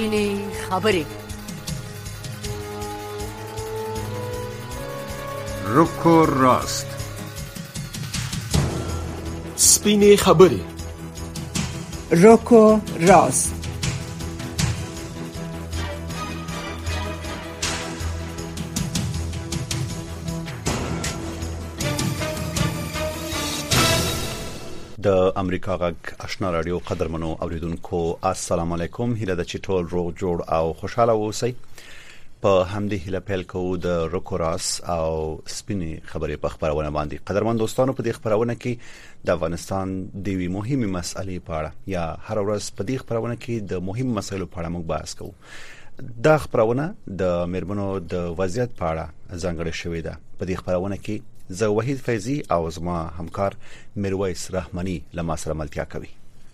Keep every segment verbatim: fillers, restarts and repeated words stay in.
سپینې خبرې. رکو راست. سپینې خبرې. رکو راست. د امریکا غږ آشنا رادیو قدرمنو اوریدونکو السلام علیکم. هیله د چټول روغ جوړ او خوشاله اوسئ. په همدې هیله پیل کوو د روکوراس او سپینې خبرې په خبرونه باندې. قدرمن دوستانو، په دې خبرونه کې د افغانستان د وی مهمه مسلې په اړه یا هر ورځ په دې خبرونه کې د مهم مسایلو په اړه موږ بحث کوو. دا خبرونه د میرمنو د وضعیت په اړه ځانګړې شوې ده. په دې خبرونه کې زه وحید فیضی او زما همکار میرویس رحمانی لما سره ملتیا کوي.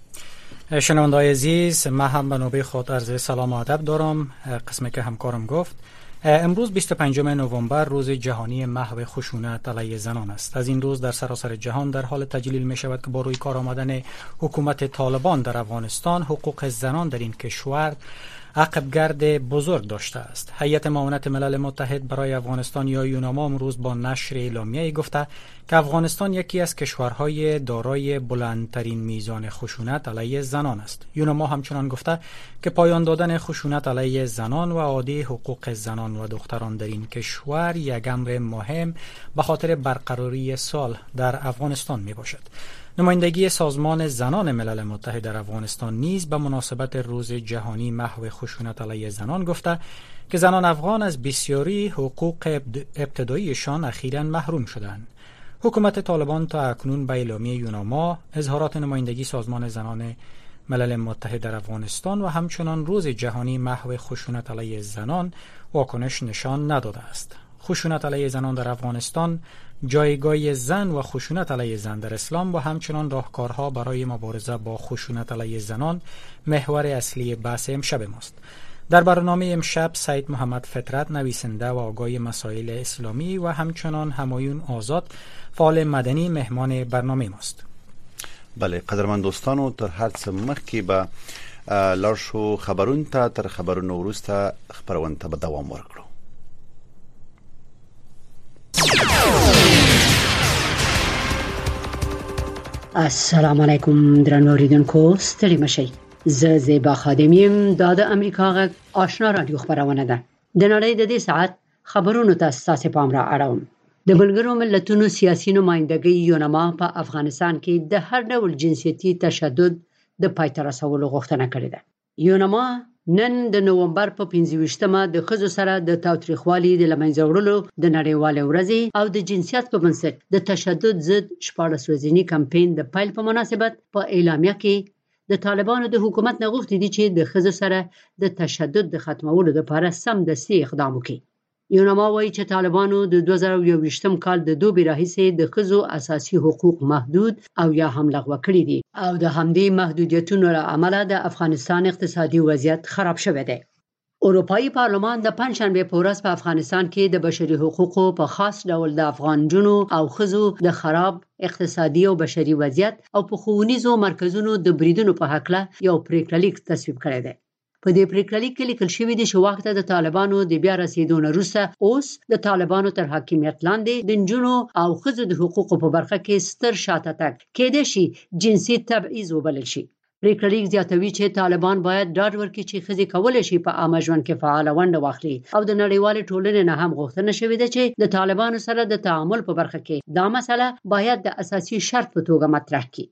شنونده‌های عزیز، من هم به نوبه خود عرض سلام و ادب دارم. قسمی که همکارم گفت، امروز بیست و پنجم نوامبر روز جهانی محو خشونت علیه زنان است. از این روز در سراسر جهان در حال تجلیل می شود که با روی کار آمدن حکومت طالبان در افغانستان، حقوق زنان در این کشور عقبگرد بزرگ داشته است. هیئت معاونت ملل متحد برای افغانستان یا یوناما امروز با نشر اعلامیه‌ای گفته که افغانستان یکی از کشورهای دارای بلندترین میزان خشونت علیه زنان است. یوناما همچنان گفته که پایان دادن خشونت علیه زنان و اعاده حقوق زنان و دختران در این کشور یک امر مهم به خاطر برقراری صلح در افغانستان می باشد. نمایندگی سازمان زنان ملل متحد در افغانستان نیز به مناسبت روز جهانی محو خشونت علیه زنان گفته که زنان افغان از بسیاری حقوق ابتداییشان اخیراً محروم شدند. حکومت طالبان تا اکنون به اعلامیه یوناما، اظهارات نمایندگی سازمان زنان ملل متحد در افغانستان و همچنان روز جهانی محو خشونت علیه زنان واکنش نشان نداده است. خشونت علیه زنان در افغانستان، جایگاه زن و خشونت علیه زن در اسلام و همچنان راهکارها برای مبارزه با خشونت علیه زنان محور اصلی بحث امشب ماست. در برنامه امشب سید محمد فطرت، نویسنده و آگاه مسائل اسلامی، و همچنان همایون آزاد، فعال مدنی، مهمان برنامه ماست. بله قدرمن دوستانو، تر هر څه مخکې به لاړ شو خبرون ته. تر خبرونو وروسته خبرونه ته به دوام ورکړو. السلام علیکم درنو اوریدونکو، ستړي مشئ. زه زیبا خادمیم. دا د امریکا غږ آشنا رادیو خبرونه ده. د نړۍ د دې ساعت خبرونو ته ستاسو پام را اړوم. د ملګرو ملتونو سیاسي نمائندګۍ یوناما په افغانستان کې د هر ډول جنسیتي تشدد د پای ته رسولو غوښتنه کړې ده. یوناما نن د نومبر په پنځه ویشتمه د ښځو سره د تاوتریخوالي د له منځه وړلو د نړیوالې ورځې او د جنسیت په بنسټ د تشدد ضد شپاړس ورځني کمپاین د پیل په مناسبت په اعلامیه کې د طالبانو د حکومت نه غوښتي دي چې د ښځو سره د تشدد د ختمولو لپاره سمدستي اقدام وکړي. یوناما وایي چې طالبانو د دوه زره یوویشتم کال د دوبي راهیسې د ښځو اساسي حقوق محدود او یا هم لغوه کړي دي او د همدې محدودیتونو له امله د افغانستان اقتصادي وضعیت خراب شوی دی. اروپایي پارلمان د پنځشنبه په ورځ په افغانستان کې د بشري حقوقو په خاص ډول د افغان جنو او ښځو د خراب اقتصادي او بشري وضعیت او په ښوونیزو مرکزونو د بریدونو په هکله یو پریکړه لیک تصویب کړی دی. په دې پریکړه لیک کې لیکل شوی دی چې وخت د طالبانو د بیا رسیدو نه وروسته اوس د طالبانو تر حاکمیت لاندې د نجونو او ښځو د حقوقو په برخه کې ستر شاته تګ کېدای شي جنسي تبعیض وبلل شي. پریکړه لیک زیاتوي چې طالبان باید ډاډ ورکړي چې ښځې کولی شي په عامه ژوند کې فعاله ونډه واخلي او د نړیوالې ټولنې نه هم غوښتنه شوې ده چې د طالبانو سره د تعامل په برخه کې دا مسله باید د اساسي شرط په توګه مطرح کړي.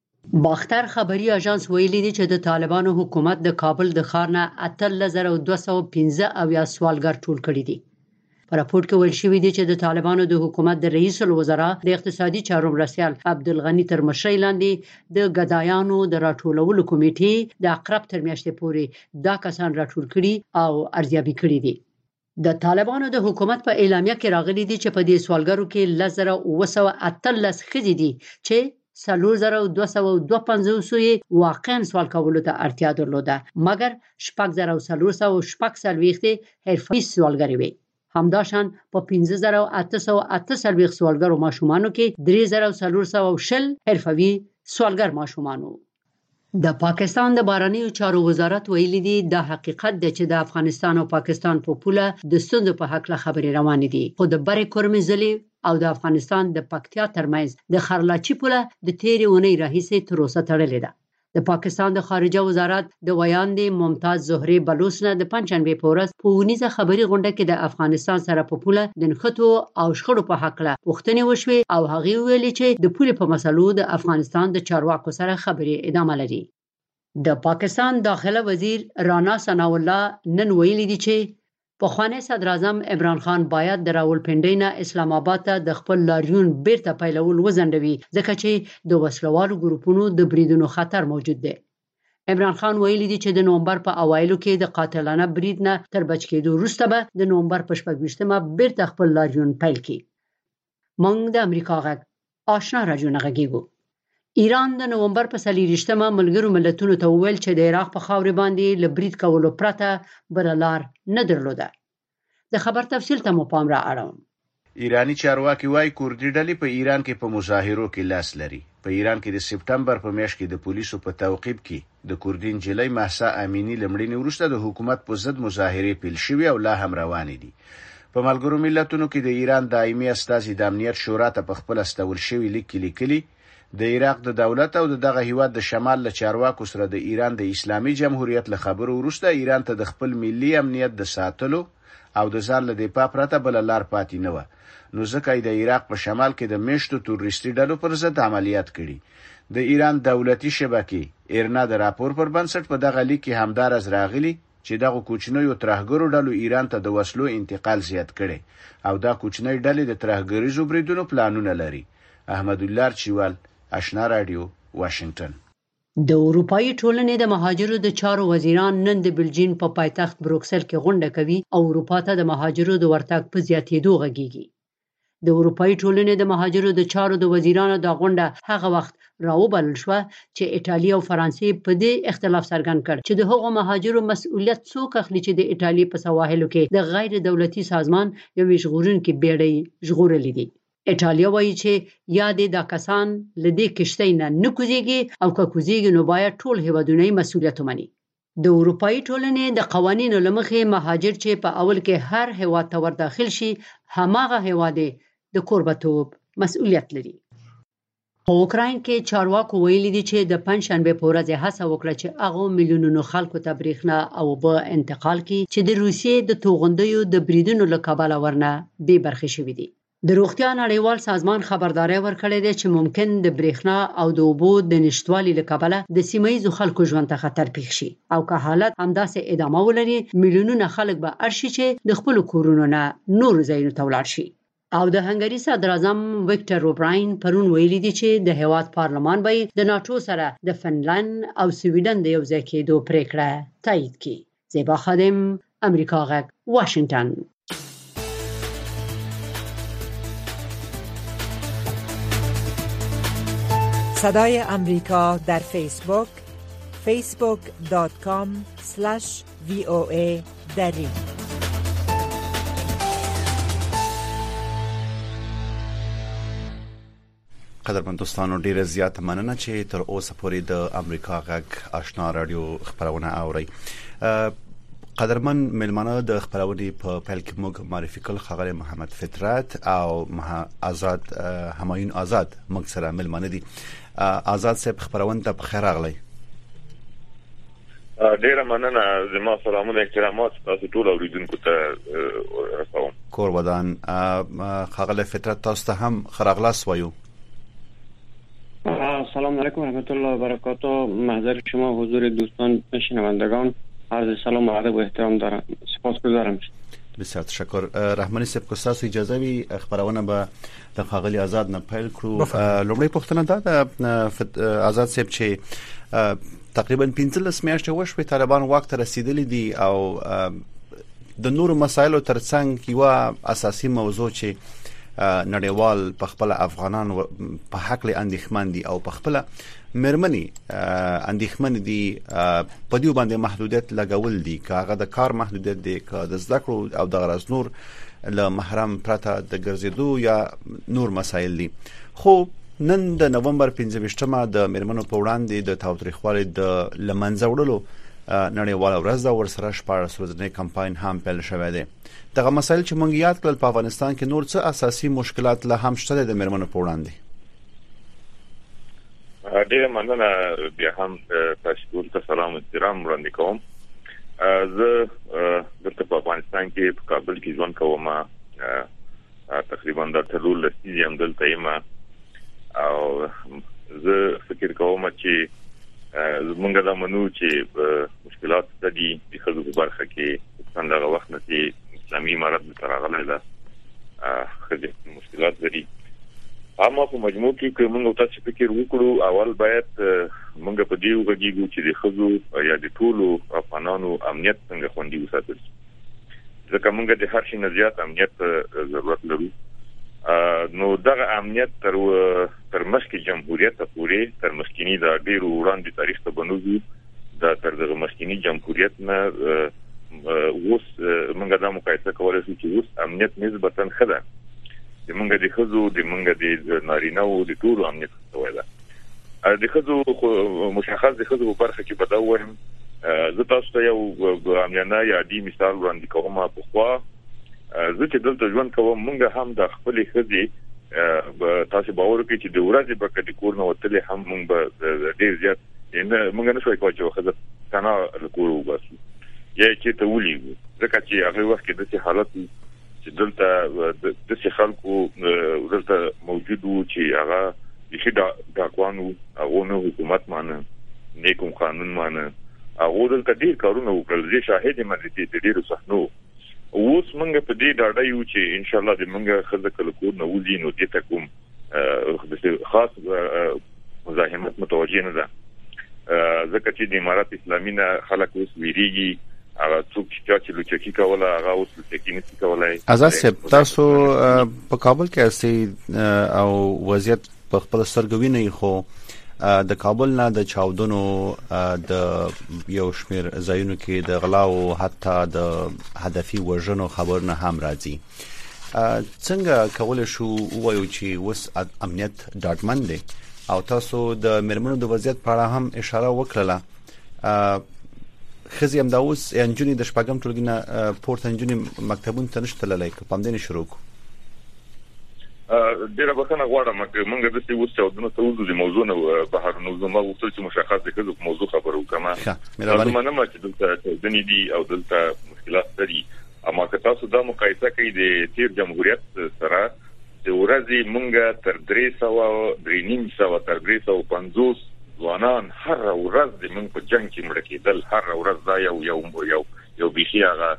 باختر خبري اژانس ویلي دی چې د طالبانو حکومت د کابل د ښار نه اتلس زره دوه سوه پنځه اویا سوالګر ټول کړي دي. په راپور کې ویل شوي دي چې د طالبانو د حکومت د رئیس الوزرا د اقتصادي چارو مرستیال عبدالغني تر مشرۍ لاندې د ګدایانو د راټولولو کمیټې د اقرب تر میاشتې پورې دا کسان راټول کړي او ارزیابي کړي دي. د طالبانو د حکومت په اعلامیه کې راغلي دي چې په دې سوالګرو کې لس زره اوه سوه اتلس ښځې دي چې څلور زره دوه سوه دوه پنځوس یې واقعا سوال کولو ته اړتیا درلوده، مګر شپږ زره څلور سوه شپږ څلوېښت حرفي سوالګرې وې. همداشان په پنځه زره اته سوه اته څلوېښت سوالګرو ماشومانو کې درې زره څلور سوه شل حرفوي سوالګر ماشومان وو. د پاکستان د بهرنیو چارو وزارت ویلي دی د حقیقت د چې د افغانستان او پاکستان په پوله د ستونزو په حق له خبرې روان دي، خو د بری کورمې ځلې او د افغانستان د پکتیا ترمنځ د خرلاچی پوله د تیرې اونۍ راهیسې تر اوسه تړلې ده. د پاکستان د خارجه وزارت د ویاندې ممتاز زهري بلوچ نه د پنځشنبه په ورځ په ونیزه خبري غونډه کې د افغانستان سره په پوله د نښتو او شخړو په حق له پوښتنې وشوي او هغه ویلي چې د پولې په مسلو د افغانستان د چارواکو سره خبرې ادامه لري. د پاکستان داخله وزیر رانا ثناء الله نن ویلي دی چې پخوانی صدر اعظم عمران خان باید د راولپنډۍ نه اسلام آباد ته د خپل لاریون بیرته پیلول وزندوي ځکه چې د وسلوالو ګروپونو د بریدونو خطر موجود دی. عمران خان ویلي دی چې د نومبر په اوایلو کې د قاتلانه برید نه تر بچ کېدو وروسته به د نومبر په شپږ ویشتمه بیرته خپل لاریون پیل کړي. موږ د امریکا غږ آشنا راډیو نه غږیږو. ایران د نومبر په څلېرویشتمه ملګرو ملتونو ته وویل چې د عراق په خاورې باندې له برید کولو پرته بل لار نه درلوده. د خبر تفصیل ته مو پام را اړوم. ایرانی چارواکي وايي کوردي ډلې په ایران کې په مظاهرو کې لاس لري. په ایران کې د سپټمبر په میاشت کې د پولیسو په تعقیب کې د کوردي نجلۍ مهسا امینی لمړینې وروسته د حکومت په ضد مظاهرې پیل شوې او لا هم روانې دي. په ملګرو ملتونو کې د ایران دایمي استازي د امنیت شورا ته په خپل استول شوی لیک کې لیکلي د عراق د دولت او دغه هیواد د شمال له چارواکو سره د ایران د اسلامي جمهوریت له خبرو وروسته ایران ته د خپل ملي امنیت د ساتلو او د ځان له دفاع پرته بل لار پاتې نه و. نو ځکه د عراق په شمال کې د میشتو تروریستي ډلو پر ضد عملیات کړي. د ایران دولتي شبکې ایرنا د راپور پر بنسټ په دغه لیک کې همدار از راغلي چې دغه کوچنیو ترهګرو ډلو ایران ته د وسلو انتقال زیات کړي او دا کوچنی ډلې د ترهګریزو بریدونو پلانونه لري. احمد الله چوال، آشنا رادیو، واشنگټن. د اروپאי ټولنې د مهاجرو د چارو وزیران نن د بلجیم په پایتخت بروکسل کې غونډه کوي او اروپا ته د مهاجرو د ورتګ په زیاتېدو غږیږي. د اروپאי ټولنې د مهاجرو د چارو د وزیرانو د غونډه هغه وخت راوبلل شو چې ایټالیا او فرانسې په دې اختلاف څرګند کړ چې د هغو مهاجرو مسؤلیت څوک اخلي چې د ایټالیا په سواحلو کې د غیر دولتي سازمان یو ژغورونکي بیړۍ ژغورلې دي. ایټالیا وایي چې یا د دا کسان لدې کشتۍ نه نه کوزيږي او که کوزيږي نو باید ټول هیوادونه مسؤلیت ومني. د اروپאי ټولنې د قوانینو لمخې مهاجر چې په اول کې هر هیواد ته ور داخل شي هماغه هیواد د کوربتوب مسؤلیت لري. په اوکراین کې چارواکو ویلي دي چې د پنځشنبه په ورځ هڅه وکړه چې هغه میلیونونو خلکو ته برېښنا او اوبه انتقال کړي چې د روسیې د توغندیو د بریدونو له کبله ورنه بې برخې شوي دي. د روغتیا نړیوال سازمان خبرداري ورکړې ده چې ممکن د برېښنا او د اوبو د نشټوالي له کبله د سیمایي خلکو ژوند ته خطر پیښ شي او که حالت همداسې ادامه ولري میلیونونه خلک به ارشي چې د خپل کورونو نه نور ځایونو ته ولاړ شي. او د هنګري صدر اعظم ویکټر اوبراین پرون ویلي دي چې د هیواد پارلمان به د ناتو سره د فنلند او سویډن د یو ځای کېدو پریکړه تایید کړي. زیبا خادم، امریکا غږ، واشنگټن. صدای امریکا در فیسبوک فیسبوک دات کام اسلش وی او ای دری. قدرمن دوستانو ډیره زیات مننه چې تر اوسه پورې د امریکا غږ آشنا رادیو خبرونه اوري. قدرمن ملمانه د خبرونې په پیل کې موږ معرفي کول خبر محمد فطرت او آزاد همایون آزاد موږ سره ملمانه دي. آزاد صاحب خبرونه ته بخیر راغلی. ډیره مننه. زما سلامونه احترامات تاسو ټول اوریدونکو ته رسوم. کور ودان خغل فطرت تاسو ته هم خراغلاس وایو. سلام علیکم ورحمت الله وبرکاته. محضر شما حضور دوستان شنوندگان عرض سلام و ادب و احترام دارم. سپاسگزارم. بسیار تشکر. رحمانی صاحب که تاسو اجازه وي خبرونه به د خاغلی آزاد نه پیل کړو. لومړی پوښتنه دا د آزاد صاحب چې تقریبا پنځلس میاشتې وشوي طالبان واک ته رسیدلي دي او د نورو مسایلو ترڅنګ یو اساسي موضوع چې نړیوال په خپل افغانان په حق له اندېښمن دي او په خپل مرمني اندېښمن دي په دې باندې محدودیت لګول دي که هغه د کار محدودیت دي که د زده کړو او د غرض نور له محرم پرته د ګرځېدو یا نور مسایل دي. خو نن د نومبر پنځه د میرمنو په وړاندې د تاوتریخوالي د لمنځه وړلو نړیواله ورځ د ورسره شپږ ورځې کمپاین هم پیل شوی دی. دغه مسایل چې مونږ یاد کړل په افغانستان کې نور څه اساسي مشکلات له هم شته د میرمنو په وړاندې؟ ډیره مننه. بیا هم تاسو ټول ته سلام احترام وړاندې کوم. زه دلته په افغانستان کې په کابل کې ژوند کوم. تقریبا د ټول لسیزې هم دلته یم او زه فکر کوم چې زمونږ د منو چې مشکلات د دې خلکو په برخه کې څنګه وخت نه چې اسلامي امارت تر هغه لا خدای مشکلات لري. اما په مجموع کې کوم موږ تاسو فکر وکړو اول باید موږ په دې وګورو چې د خزو یا د ټولو افغانانو امنیت څنګه خوندي وساتل شي. ځکه موږ د هر شي نه زیات امنیت ضرورت لرو. نو دغه امنیت تر تر مخکې جمهوریت پورې تر مخکینی د ډیرو وړاندې تاریخ ته بنوځو دا تر دغه مخکینی جمهوریت نه اوس موږ د مقایسه کولای شو چې اوس امنیت نسبتاً ښه ده. د موږ د خزو د موږ د نارینه او د ټولو امنیت څه ده. د خزو مشخص د خزو په برخه کې بداو وایم. زه تاسو ته یو عامیانه یادي مثال وړاندې کوم. په خوا زه چې دلته ژوند کوم موږ هم د خپل خزي تاسو باور کوئ چې د ورځې په کډی کور نه وتلې هم موږ به ډیر زیات نه موږ نه شوي کوی چې خزه کنا کور وباسو یا چې ته ولې ځکه چې هغه وخت کې د څه حالت چې دلته د څه خلکو دلته موجود وو چې هغه د شي د قانون او نو حکومت مانه نیکم قانون مانه هغه دلته ډیر کارونه وکړل. زه شاهد یم د ډیرو صحنو. اوس موږ په دې ډاډه یو چې ان شاء الله د موږ خزه کله کور نه وځي نو دې ته کوم خاص مزاحمت متوجه نه ده. ځکه چې د امارات اسلامي نه خلک اوس ویریږي. هغه څوک چې لوچکی کوله هغه اوس لوچکی نشي کولای. آزاد صاحب تاسو په کابل کې اسي او وضعیت په خپل سرګوي نه خو د کابل نه د چاودنو د یو شمیر ځایونو کې د غلا او حتی د هدفي وژنو خبر نه هم راځي. څنګه کولای شو وایو چې وس امنیت ډاډمن دی او تاسو د میرمنو د وضعیت په اړه هم اشاره وکړه. خزي هم دا اوس انجونی د شپږم ټولګي نه پورته انجونی مکتبونو ته نشته لای په پاندې شروع کو. ډیره بخښنه غواړم چې موږ د څه وسه ودونه ته وځو د موضوع نه بهر نو زما وختل چې مشخص دي چې موضوع خبرو کما زه منم چې دلته د نې دي او دلته مشکلات لري. اما که تاسو دا مقایسه کوي د تیر جمهوریت سره د ورځې موږ تر درې سوه درې نیم سوه تر درې سوه پنځوس ځوانان هر ورځ د موږ په جنگ کې مړ کېدل. هر ورځ دا یو یو یو یو بيخي هغه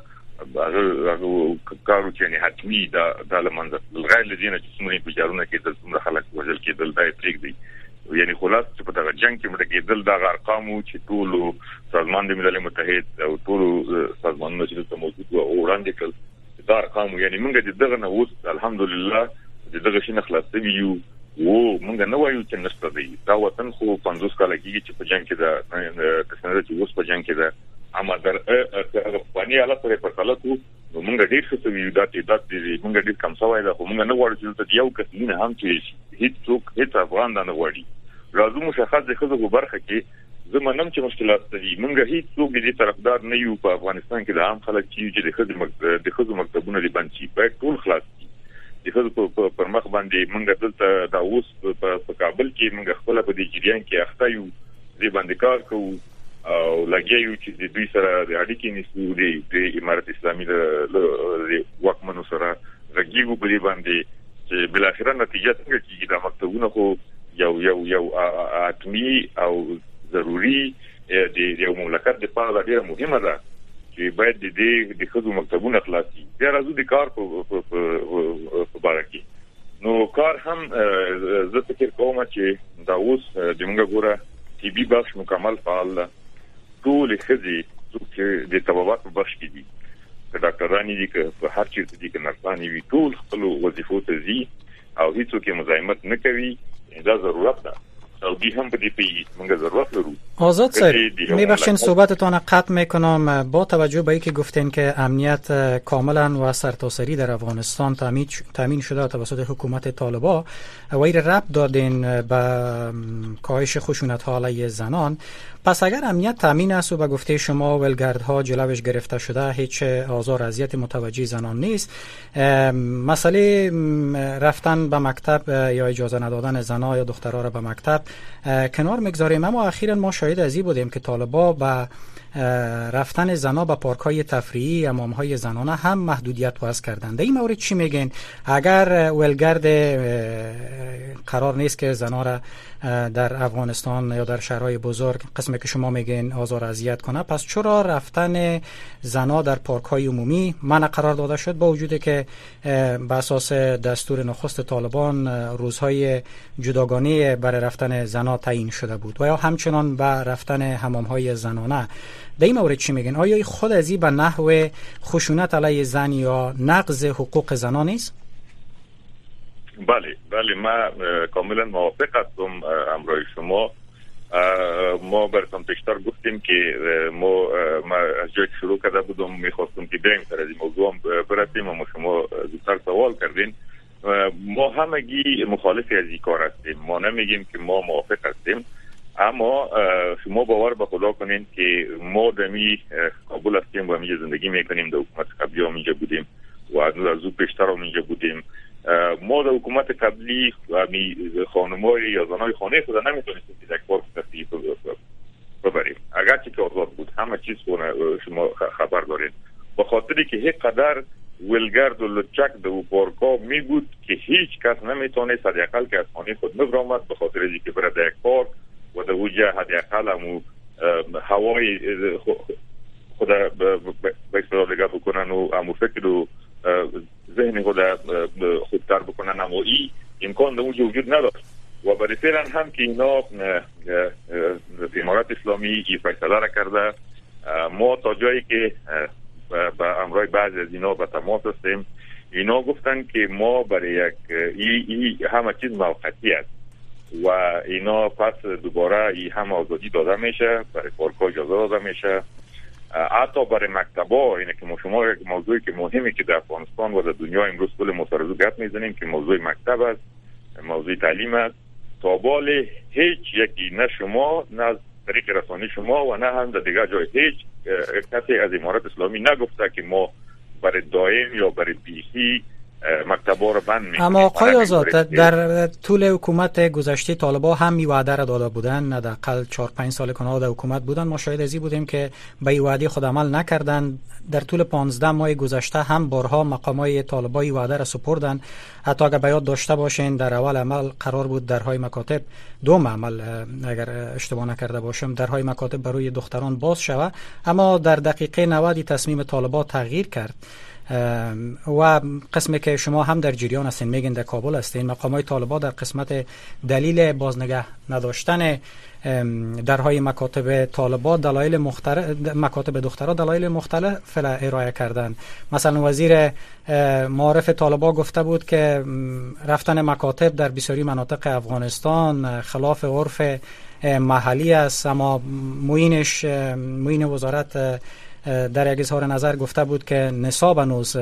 هغه کارو چې نه حتمی دا د لمنځه غیر لدینه چې څومره بجارونه کېدل څومره خلک وژل کېدل دا پریک دی. یعنی خلاص چې په دغه جنگ کې مړ کېدل دا ارقامو چې ټولو سازمان د ملل متحد او ټولو سازمانونو چې موجود او وړاندې کړل دا ارقام. یعنی موږ دغه نه اوس الحمدلله دغه شي نه خلاصې یو و موږ نه وایو چې نشته دی. دا وطن خو پنځوس کال کېږي چې په جنگ کې دا څنګه چې اوس په جنگ کې دا اما در هغه باندې حالت سره په خلکو نو موږ ډیر څه ویو دا چې دا چې موږ ډیر کم سوای دا خو موږ نه غواړو چې ته یو کس نه هم چې هیڅ څوک هیڅ افغان نه غواړي. لازم مشخص د خزو په برخه کې زمونږ چې مشکلات دي موږ هیڅ څوک دې طرفدار نه یو په افغانستان کې د عام خلک چې د خزو د خزو مکتبونه دي باندې باید ټول خلاص دي. د خزو پر مخ باندې موږ دلته دا اوس په کابل کې موږ خپل په دې جریان کې اخته یو دې باندې کار کوو او لګیو چې د دوی سره د اړیکې نسو دی د امارت اسلامي د واکمنو سره لګیو په دې باندې چې بل اخر نتیجه څنګه کیږي دا مکتبونه خو یو یو یو اتمی او ضروری د یو مملکت د پاره ډیره مهمه ده چې باید د دې د خزو مکتبونه خلاصي. بیا راځو د کار په په باره کې نو کار هم زه فکر کوم چې دا اوس د موږ ګوره ټي بي بخش مکمل فعال ده. ټول خزي چې د طبابت په بخش کې دي که ډاکټرانی دي که په هر چیرته دي که نرسانی وي ټول خپل وظیفو ته ځي او هیڅوک مزاحمت نه کوي. دا ضرورت ده سعودی هم په دې پیږي موږ ضرورت لرو. آزاد صاحب میبخشین صحبتتان قطع میکنم. با توجه به اینکه گفتین که امنیت کاملا و سرتاسری در افغانستان تامین شده توسط حکومت طالبان و این ربط دادین به کاهش خشونت ها علیه زنان، پس اگر امنیت تامین است و به گفته شما ولگردها جلوش گرفته شده، هیچ آزار اذیت متوجه زنان نیست، مسئله رفتن به مکتب یا اجازه ندادن زنها یا دخترها را به مکتب کنار میگذاریم، اما اخیراً ما شاهد ازی بودیم که طالبان به رفتن زنها به پارک‌های تفریحی امام‌های زنانه هم محدودیت وضع کردند. در این مورد چی میگین؟ اگر ولگرد قرار نیست که زنها را در افغانستان یا در شهرهای بزرگ قسمی که شما میگین آزار اذیت کنه، پس چرا رفتن زنها در پارک‌های عمومی منع قرار داده شد، با وجودی که به اساس دستور نخست طالبان روزهای جداگانه برای رفتن زنها تعیین شده بود و یا همچنان به رفتن حمام‌های زنانه؟ در این مورد چی میگن؟ آیا خود ازی به نحو خشونت علیه زن یا نقض حقوق زنان نیست؟ بله بله ما کاملا موافق هستم امرای شما. ما براتون پیشتر گفتیم که ما ما از جایی که شروع کرده بودم میخواستم که بریم سر از این موضوع برسیم، اما شما زودتر سوال کردین. ما همگی مخالفی از این کار هستیم، ما نمیگیم که ما موافق هستیم، اما شما باور به خدا کنین که ما دمی کابل هستیم و اینجا زندگی میکنیم، در حکومت قبلی هم اینجا بودیم و از او پیشتر هم اینجا بودیم. ما در حکومت قبلی خانمای یا زنای خانه خود نمیتونستیم که یک پارک تفریحی ببریم، اگرچه که آزاد بود، همه چیز شما خبر دارین، به خاطری که هیچ قدر ولگرد و لچک در پارکا می بود که هیچ کس نمیتونست حداقل که از خانه خود نبرامد، به خاطر اینکه برای در یک پارک و در اوجه حداقل همو هوای خود به اصطلاح دیگه بکنن و همو فکر و ذهن خود خودتر بکنن، اما این امکان در اونجا وجود نداشت و برای فعلا هم که اینا امارت اسلامی این فیصله را کرده. ما تا جایی که به امرای بعضی از اینا به تماس هستیم، اینا گفتن که ما برای یک ای, ای همه چیز موقتی است و اینا پس دوباره ای هم آزادی داده میشه، برای پارک‌ها اجازه داده میشه، حتی برای مکتب‌ها. اینه که ما شما یک موضوعی که مهمه که در افغانستان و در دنیا امروز کل مترازو گپ میزنیم که موضوع مکتب است، موضوع تعلیم است. تا بال هیچ یکی، نه شما نه از طریق رسانه شما و نه هم در دیگر جای، هیچ کسی از امارت اسلامی نگفته که ما برای دائم یا برای بیخی مکتبا رو بند میکنیم. اما آقای آزاد، در طول حکومت گذشته طالبان هم می وعده را داده بودن، حداقل چهار پنج سال کنار در حکومت بودن، ما شاهد ازی بودیم که به این وعده خود عمل نکردن. در طول پانزده ماه گذشته هم بارها مقامای طالبان این وعده را سپردن. حتی اگر بیاد داشته باشین در اول عمل قرار بود درهای مکاتب، دوم عمل اگر اشتباه نکرده باشم، درهای مکاتب برای دختران باز شود، اما در دقیقه نود تصمیم طالبان تغییر کرد و قسمی که شما هم در جریان هستین، میگن در کابل هستین، مقامات طالبان در قسمت دلیل بازنگه نداشتن درهای مکاتب طالبان دلایل مختلف، مکاتب دخترها دلایل مختلف ارائه کردن. مثلا وزیر معارف طالبان گفته بود که رفتن مکاتب در بسیاری مناطق افغانستان خلاف عرف محلی است، اما معینش معین وزارت در یک اظهار نظر گفته بود که نصاب هنوز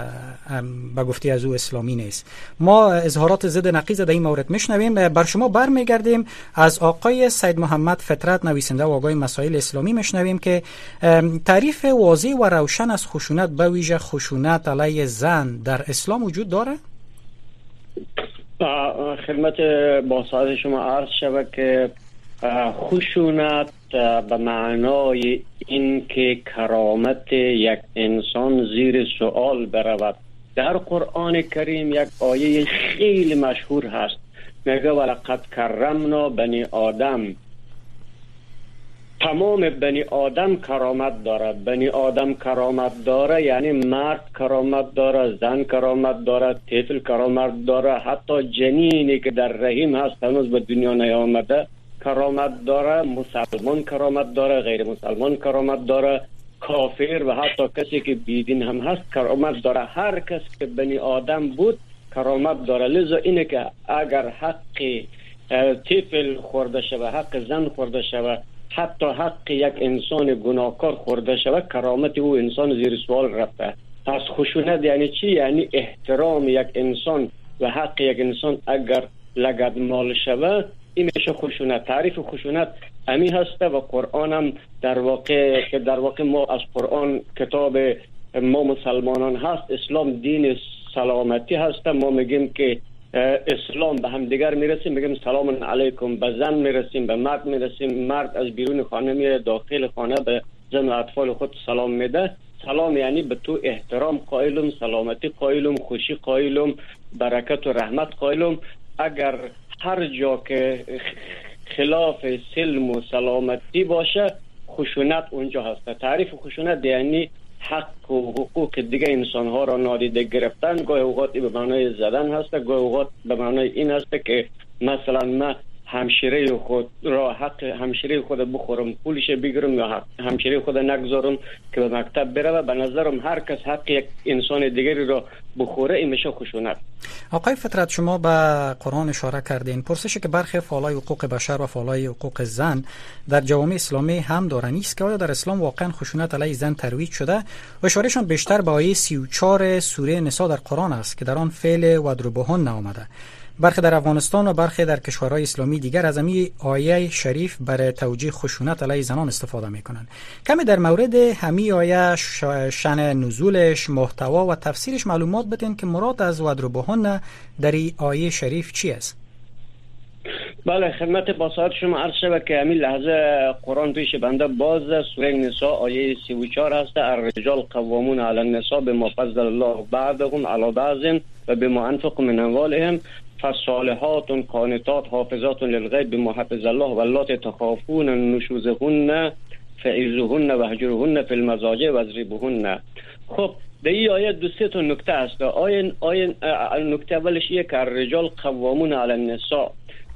به گفته از او اسلامی نیست. ما اظهارات ضد نقیض در این مورد میشنویم. بر شما برمیگردیم، از آقای سید محمد فطرت، نویسنده و آگاه مسائل اسلامی، میشنویم که تعریف واضح و روشن از خشونت، به ویژه خشونت علیه زن، در اسلام وجود داره؟ خدمت با سعادت شما عرض شود که خشونت به معنای این که کرامت یک انسان زیر سوال برود. در قرآن کریم یک آیه خیلی مشهور هست، میگه ولقد کرمنا بنی آدم. تمام بنی آدم کرامت دارد. بنی آدم کرامت داره یعنی مرد کرامت داره، زن کرامت داره، طفل کرامت داره، حتی جنینی که در رحم هست هنوز به دنیا نیامده کرامت داره، مسلمان کرامت داره، غیر مسلمان کرامت داره، کافر و حتی کسی که بیدین هم هست کرامت داره. هر کس که بنی آدم بود کرامت داره. لذا اینه که اگر حق طفل خورده شود، حق زن خورده شود، حتی حق یک انسان گناهکار خورده شود، کرامت او انسان زیر سوال رفته. پس خشونت یعنی چی؟ یعنی احترام یک انسان و حق یک انسان اگر لگدمال شود، این میشه خشونت. تعریف خشونت امی هسته و قرآن هم در واقع که در واقع ما از قرآن کتاب ما مسلمانان هست، اسلام دین سلامتی هست. ما میگیم که اسلام به هم دیگر میرسیم، میگیم سلام علیکم، به زن میرسیم، به مرد میرسیم، مرد از بیرون خانه میره داخل خانه به زن و اطفال خود سلام میده. سلام یعنی به تو احترام قائلم، سلامتی قائلم، خوشی قائلم، برکت و رحمت قائلم. اگر هر جا که خلاف سلم و سلامتی باشه، خشونت اونجا هست. تعریف خشونت یعنی حق و حقوق دیگه انسان ها را نادیده گرفتن. گاهی اوقات به معنای زدن هست، گاهی اوقات به معنای این هست که مثلا من همشیره خود را حق همشیره خود بخورم پولش بگیرم یا همشیره خود نگذارم که به مکتب بره. به نظرم هر کس حق یک انسان دیگری را بخوره این میشه خشونت. آقای فطرت، شما به قرآن اشاره کردین. پرسشی که برخی فعالای حقوق بشر و فعالای حقوق زن در جوامع اسلامی هم دارن است که آیا در اسلام واقعا خشونت علیه زن ترویج شده؟ و اشارهشان بیشتر به آیه سی و چهار سوره نساء در قرآن است که در آن فعل وضربوهن آمده. برخی در افغانستان و برخی در کشورهای اسلامی دیگر از همین آیه شریف برای توجیه خشونت علیه زنان استفاده میکنن. کمی در مورد همین آیه، شأن نزولش، محتوا و تفسیرش معلومات بدین که مراد از وضربوهن در این آیه شریف چی است؟ بله، خدمت باسات شما عرض شود که همین لحظه قرآن پیش بنده باز سوره نساء آیه سی و چهار هست. الرجال قوامون علی النساء بما فضل الله بعضهم علی بعض و بما انفقوا من اموالهم فالصالحات قانتات حافظات للغیب بما حفظ الله واللاتي تخافون نشوزهن فعظوهن واهجروهن فی المضاجع واضربوهن. خب در این آیه دو سه تا نکته است. آیه آیه نکته اولش اینه که الرجال قوامون علی النساء.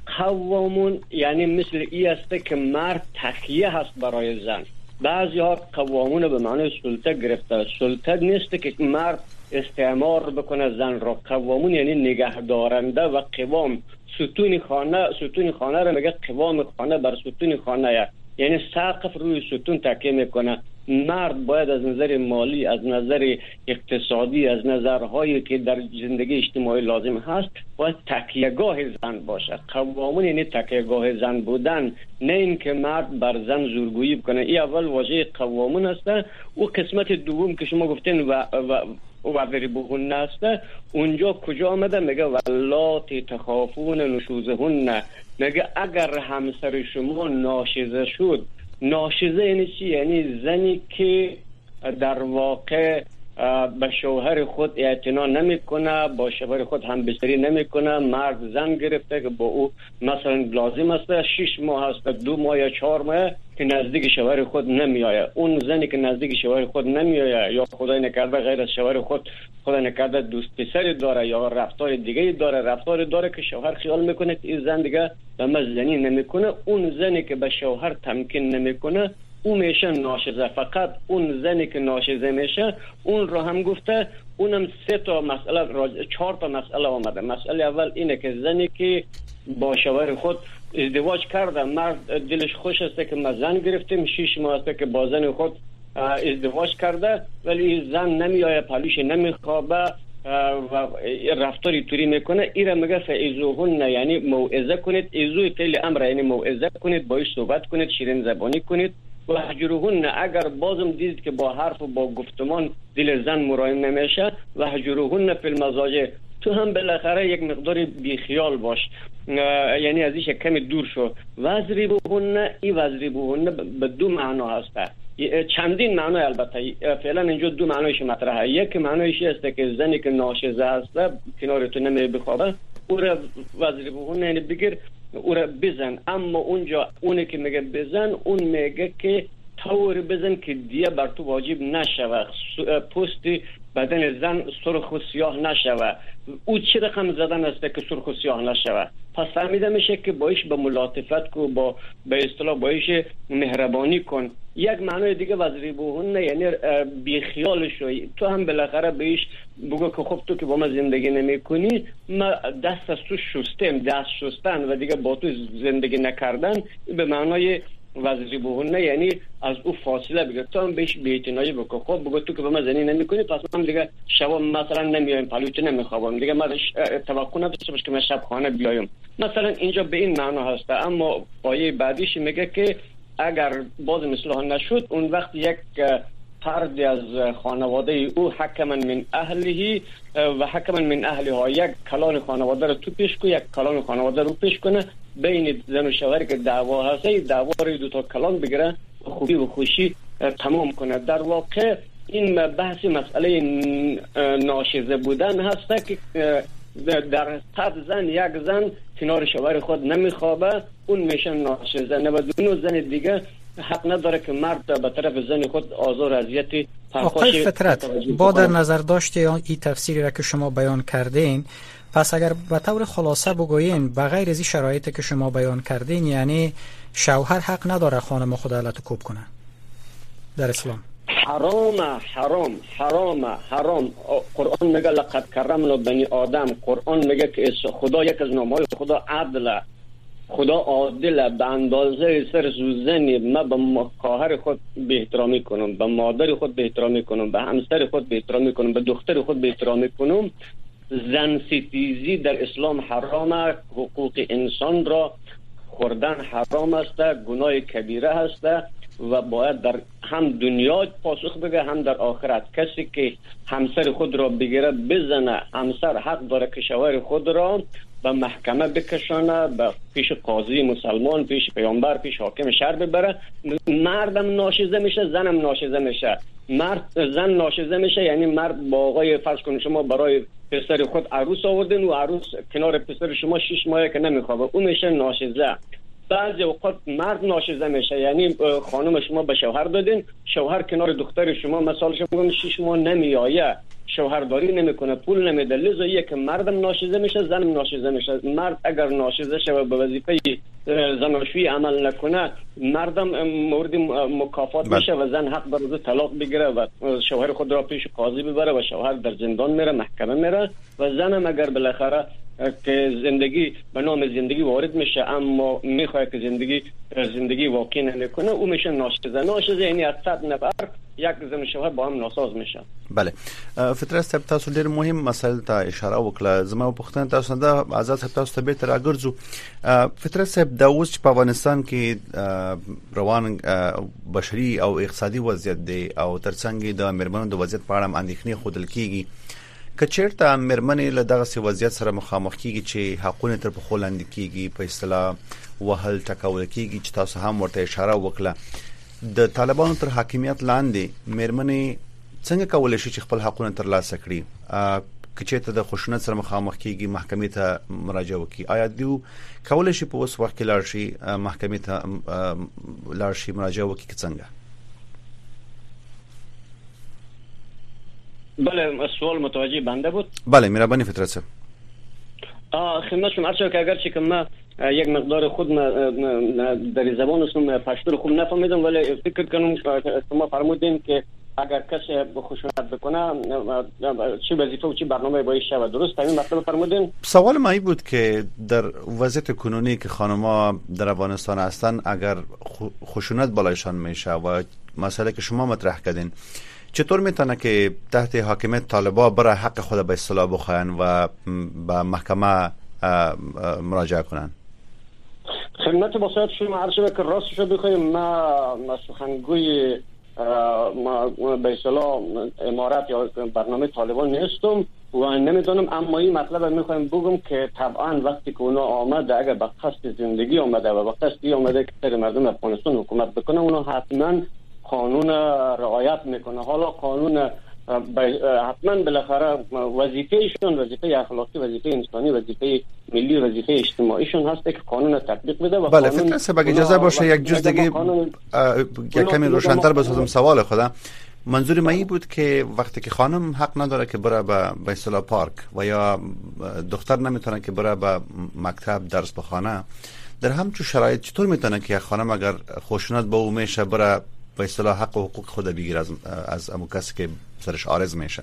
قوامون یعنی مثل این است که مرد تکیه هست برای زن. بعضی ها قوامون به معنی سلطه گرفته. سلطه نیست که مرد استعمار بکنه زن را. قوامون یعنی نگه دارنده و قوام. ستون خانه ستون خانه را میگه قوام خانه بر ستون خانه، یعنی سقف روی ستون تکیه میکنه. مرد باید از نظر مالی، از نظر اقتصادی، از نظرهایی که در زندگی اجتماعی لازم هست باید تکیهگاه زن باشه. قوامون یعنی تکیهگاه زن بودن، نه این که مرد بر زن زورگویی بکنه. این اول واژه قوامون است. او قسمت دوم که شما گفتین و, و و ضربوهن است، اونجا کجا آمده؟ میگه واللاتی تخافون نشوزهن. میگه اگر همسر شما ناشیزه شد. ناشیزه یعنی چی؟ یعنی زنی که در واقع به شوهر خود اعتنا نمیکنه، با شوهر خود هم بستری نمیکنه. مرد زن گرفته که با او مثلا لازم است شش ماه است، دو ماه یا چهار ماه که نزدیک شوهر خود نمیآید. اون زنی که نزدیک شوهر خود نمیآید یا خدای نکرده غیر از شوهر خود خدای نکرده دوست پسری داره یا رفتار دیگه داره، رفتار داره که شوهر خیال میکنه که این زن دیگه به زنی نمیکنه، اون زنی که به شوهر تمکین نمیکنه اون میشه ناشیزه. فقط اون زنی که ناشیزه میشه اون رو هم گفته. اونم سه تا مسئله، چهار تا مسئله آمده. مسئله اول اینه که زنی که با شوهر خود ازدواج کرده، مرد دلش خوش است که ما زن گرفتیم، شش ماه است که با زن خود ازدواج کرده ولی زن نمیآیه، پالیش نمیخوابه و رفتاری توری میکنه. ایرا میگه فعظوهن، یعنی موعظه کنید. ایزوی فعل امر یعنی موعظه کنید، باهاش صحبت کنید، شیرین زبانی کنید. و هجروهن، اگر بازم دیدید که با حرف و با گفتمان دل زن مرایم نمیشه، و هجروهن فی المضاجع، تو هم بالاخره یک مقدار بیخیال باش، یعنی ازش کمی دور شو. وضربوهن، این وضربوهن به دو معنا هسته، چندین معنی. البته فعلا اینجا دو معنیش مطرحه. یک معنیش است که زنی که ناشیزه هست کنار تو نمی بخوابه، او را وضربوهن یعنی بگیر او را بزن. اما اونجا اونی که میگه بزن، اون میگه که طور بزن که دیگه بر تو واجب نشوه، پوست بدن زن سرخ و سیاه نشوه. او چه رقم زدن است که سرخ و سیاه نشوه؟ پس فهمیده میشه که باش به ملاطفت کو، با به اصطلاح باش مهربانی کن. یک معنای دیگه وزریبوهن یعنی بیخیال شوی. تو هم بالاخره بهش بگو که خب تو که با ما زندگی نمی کنی، ما دست از تو شستم، دست شستن و دیگه با تو زندگی نکردن به معنای وزریبوهن یعنی از او فاصله بگیر. تو هم بهش بی‌اعتنایی بکن. خب بگو تو که با ما زندگی نمی کنی، پس من دیگه شب مثلا نمیایم پلوچه نمیخوابم دیگه، من توقع نداشته باش که من شب خانه بیایم مثلا. اینجا به این معنا هسته. اما آیه بعدیش میگه که اگر باز مثل نشد، اون وقت یک فردی از خانواده او حکما من اهله و حکما من اهلها، یک کلان خانواده رو تو پیش کنه، یک کلان خانواده رو پیش کنه بین زن و شوهری که دعوا هست، دعوا رو دو تا کلان بگیره خوبی و خوشی تمام کنه. در واقع این بحث مسئله ناشیزه بودن هست که در صد زن یک زن کنار شوهر خود نمیخوابه، اون میشه ناشیزه. نود زن دیگه حق نداره که مرد به طرف زن خود آزار و اذیت آقای فطرت، با در نظر داشته این تفسیری را که شما بیان کردین، پس اگر به طور خلاصه بگویین به غیر از این شرایطی که شما بیان کردین، یعنی شوهر حق نداره خانم خود علت کوب کنه در اسلام؟ حرام حرام حرام حرام. قرآن میگه لقد کرمنا بنی آدم. قرآن میگه که خدا یک از نامهای خدا عدل، خدا عادل. به اندازه سر سوزنی ما به خواهر خود به احترامی کنم، به مادر خود به احترامی کنم، به همسر خود به احترامی کنم، به دختر خود به احترامی کنم. زن ستیزی در اسلام حرامه. حقوق انسان را خوردن حرام است، گناه کبیره است و باید در هم دنیا پاسخ بگه هم در آخرت. کسی که همسر خود را بگیره بزنه، همسر حق داره که شوهر خود را به محکمه بکشانه، به پیش قاضی مسلمان، پیش پیامبر، پیش حاکم شهر ببره. مردم ناشیزه میشه، زنم ناشیزه میشه. مرد زن ناشیزه میشه یعنی مرد با آقای فرض کنید شما برای پسر خود عروس آوردین و عروس کنار پسر شما شش ماهه که نمیخوابه، اون میشه ناشیزه. بعضی اوقات مرد ناشیزه میشه یعنی خانم شما به شوهر دادین، شوهر کنار دختر شما مثلا شما شش ماه نمیآیه، شوهرداری نمیکنه، پول نمیده، لذا یک مردم ناشیزه میشه، زنم ناشیزه میشه. مرد اگر ناشیزه شه و به وظیفه زناشویی عمل نکنه، مردم مورد مکافات میشه و زن حق داره طلاق بگیره و شوهر خود را پیش قاضی ببره و شوهر در زندان میره، محکمه میره. و زنم اگر بالاخره که زندگی به نام زندگی وارد میشه اما میخواد که زندگی زندگی واقعی نکنه، او میشه ناشیزه. ناشیزه یعنی از صد نفر یک زن شوهر با هم ناساز میشه. بله، فطرت صاحب تاسو ډیر مهم مسله ته اشاره وکړه. زما پوښتنه تاسو نه آزاد صاحب تاسو ته به تر اگرځو. فطرت صاحب د اوس په افغانستان کې روان بشري او اقتصادي وضعیت دی او ترڅنګ د مرمنو د وضعیت په اړه اندېښنې خودل کیږي. کچېرته مرمنې له دغه وضعیت سره مخامخ کیږي چې حقونه تر په خولاند کیږي، په اصطلاح وهل ټکول کیږي چې تاسو هم ورته اشاره وکړه. د طالبانو تر حاکمیت لاندې مرمنې څنګه کولای شي چې خپل حقونه ترلاسه کړي؟ کچېته د خشونت سره مخامخ کیږي، محکمې ته مراجعه وکړي. آیا دوی کولای شي په اوس وخت کې لاړ شي محکمې ته لاړ شي مراجعه وکړي که څنګه؟ بله، سوال متوجه بنده بود. بله، مهربانی فطرت صاحب. خدمت شما عرض که اگر چه که من یک مقدار خود در زبان اسم پشتو خوب نفهمیدم، ولی فکر کنم شما فرمودین که اگر کسی خشونت بکنه چه وظیفه و چه برنامه باید شود. درست همین مطلب فرمودین؟ سوال ما این بود که در وضعیت کنونی که خانم‌ها در افغانستان هستن، اگر خشونت بالایشان میشه و مسئله که شما مطرح کردین، چطور میتونه که تحت حاکمیت طالبا برای حق خود به اصطلاح بخواین و به محکمه مراجعه کنن؟ خدمت بسیار شما عرض شده که راستش رو بخوایم ما سخنگوی به اصطلاح امارت یا برنامه طالبان نیستم و نمیدونم، اما این مطلب میخوایم بگم که طبعا وقتی که اونا آمده، اگر به قصد زندگی آمده و به قصدی آمده که سر مردم افغانستان حکومت بکنه، اونا حتما قانون رعایت میکنه. حالا قانون حتما بالاخره وظیفهشون وظیفه اخلاقی، وظیفه انسانی، وظیفه ملی، وظیفه اجتماعیشون هست که قانون تطبیق بده. و بله، فکر کنم اگه اجازه باشه یک جز دیگه یک کمی روشن‌تر بسازم سوال خودم. منظور من این بود که وقتی که خانم حق نداره که بره به اصطلاح پارک و یا دختر نمیتونه که بره به مکتب درس بخونه، در همچون شرایط چطور میتونه که خانم اگر خشونت به او میشه بره به اصطلاح حق و حقوق خود بگیر از از امو کسی که سرش عارض میشه؟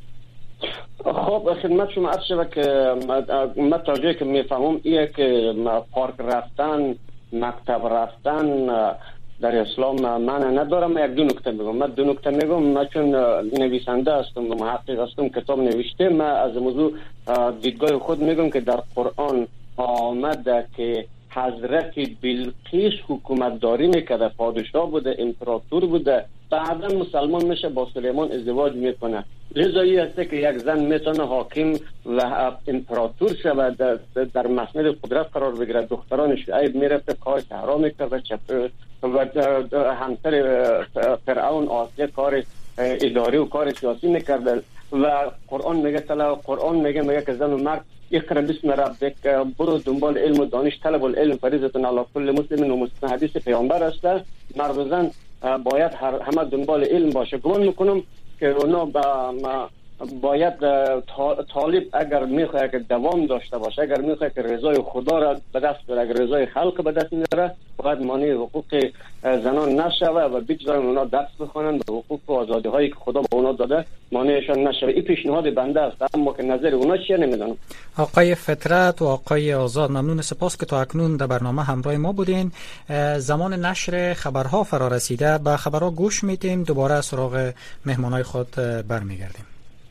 خب خدمت شما عرض شود که من تا جایی که میفهمم اینه که پارک رفتن، مکتب رفتن در اسلام معنی ندارم. یک دو نکته میگم. من دو نکته میگم. من چون نویسنده هستم و محقق هستم، کتاب نوشته، من از موضوع دیدگاه خود میگم که در قرآن آمده که حضرت بلقیس حکومت داری میکرده، پادشاه بوده، امپراتور بوده، بعدا مسلمان میشه، با سلیمان ازدواج میکنه. لذا این است که یک زن میتونه حاکم و امپراتور شود، در مسند قدرت قرار بگیره. دختران شعیب میرفته کار حرام میکرده و همسر فرعون آسیه کار اداری و کار سیاسی میکرده و قرآن میگه تلا قرآن میگه میگه که زن و مرد اقرا بسم ربک، برو دنبال علم و دانش، طلب العلم فریضه علی کل مسلم و مسلم، حدیث پیامبر است. مرد و زن باید همه دنبال علم باشه. گمان میکنم که اونا با باید طالب اگر میخواد که دوام داشته باشه، اگر میخواد که رضای خدا را به دست بیاره، اگر رضای خلق به دست بیاره، باید مانع حقوق زنان نشوه و بگذارن اونا درس بخونن و حقوق و آزادی هایی که خدا به اونا داده مانعشان نشوه. این پیشنهاد بنده است، اما که نظر اونا چیه نمیدونم. آقای فطرت و آقای آزاد، ممنون، سپاس که تا اکنون در برنامه همراه ما بودین. زمان نشر خبرها فرا رسیده، به خبرها گوش میدیم، دوباره سراغ مهمانای خود برمیگردیم.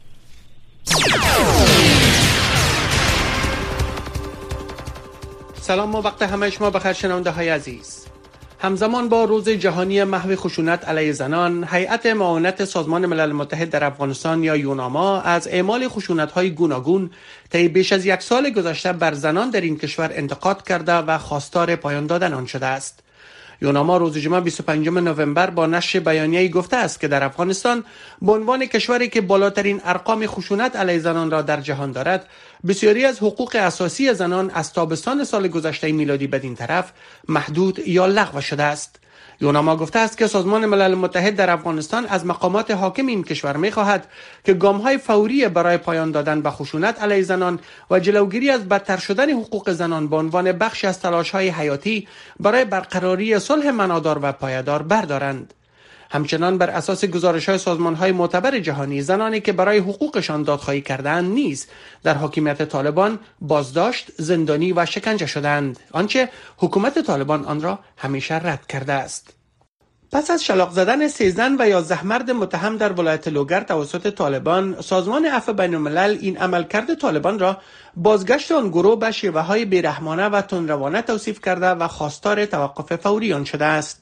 سلام و وقت همه شما بخیر شنونده های عزیز. همزمان با روز جهانی محو خشونت علیه زنان، هیئت معاونت سازمان ملل متحد در افغانستان یا یوناما از اعمال خشونت‌های گوناگون طی بیش از یک سال گذشته بر زنان در این کشور انتقاد کرده و خواستار پایان دادن آن شده است. یوناما روز جمعه بیست و پنجم نوامبر با نشر بیانیه‌ای گفته است که در افغانستان به عنوان کشوری که بالاترین ارقام خشونت علیه زنان را در جهان دارد، بسیاری از حقوق اساسی زنان از تابستان سال گذشته میلادی بدین طرف محدود یا لغو شده است. یوناما گفته است که سازمان ملل متحد در افغانستان از مقامات حاکم این کشور می‌خواهد که گام‌های فوری برای پایان دادن به خشونت علیه زنان و جلوگیری از بدتر شدن حقوق زنان به عنوان بخشی از تلاش‌های حیاتی برای برقراری صلح معنادار و پایدار بردارند. همچنان بر اساس گزارش‌های سازمان‌های معتبر جهانی، زنانی که برای حقوقشان دادخواهی کردند نیز در حاکمیت طالبان بازداشت، زندانی و شکنجه شدند، آنچه حکومت طالبان آن را همیشه رد کرده است. پس از شلاق زدن سه زن و یازده مرد متهم در ولایت لوگر توسط طالبان، سازمان عفو بین‌الملل این عملکرد طالبان را بازگشت آن گروه به شیوه‌های بیرحمانه و تندروانه توصیف کرده و خواستار توقف فوری آن شده است.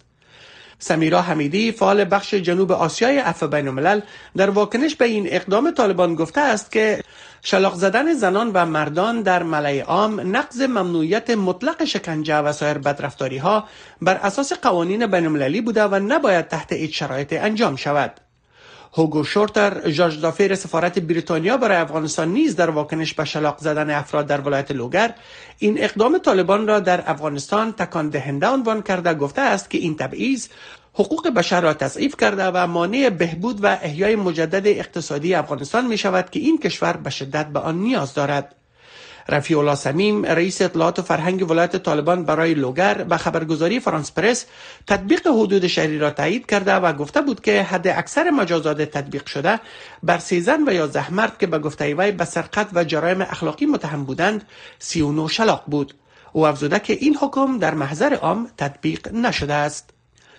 سمیرا حمیدی، فعال بخش جنوب آسیای عفو بین‌الملل، در واکنش به این اقدام طالبان گفته است که شلاق زدن زنان و مردان در ملأ عام نقض ممنوعیت مطلق شکنجه و سایر بدرفتاری‌ها بر اساس قوانین بین‌المللی بوده و نباید تحت هیچ شرایطی انجام شود. هوگو شورتر، ژاژ دافیر سفارت بریتانیا برای افغانستان، نیز در واکنش به شلاق زدن افراد در ولایت لوگر این اقدام طالبان را در افغانستان تکان دهنده عنوان کرده گفته است که این تبعیض حقوق بشر را تضعیف کرده و مانع بهبود و احیای مجدد اقتصادی افغانستان می شود که این کشور به شدت به آن نیاز دارد. رفیع الله صمیم، رئیس اطلاعات و فرهنگ ولایت طالبان برای لوگر، به خبرگزاری فرانس پرس تطبیق حدود شهری را تایید کرده و گفته بود که حد اکثر مجازات تطبیق شده بر سه زن و یازده مرد که به گفته وی به سرقت و جرایم اخلاقی متهم بودند سی و نه شلاق بود. او افزوده که این حکم در محضر عام تطبیق نشده است.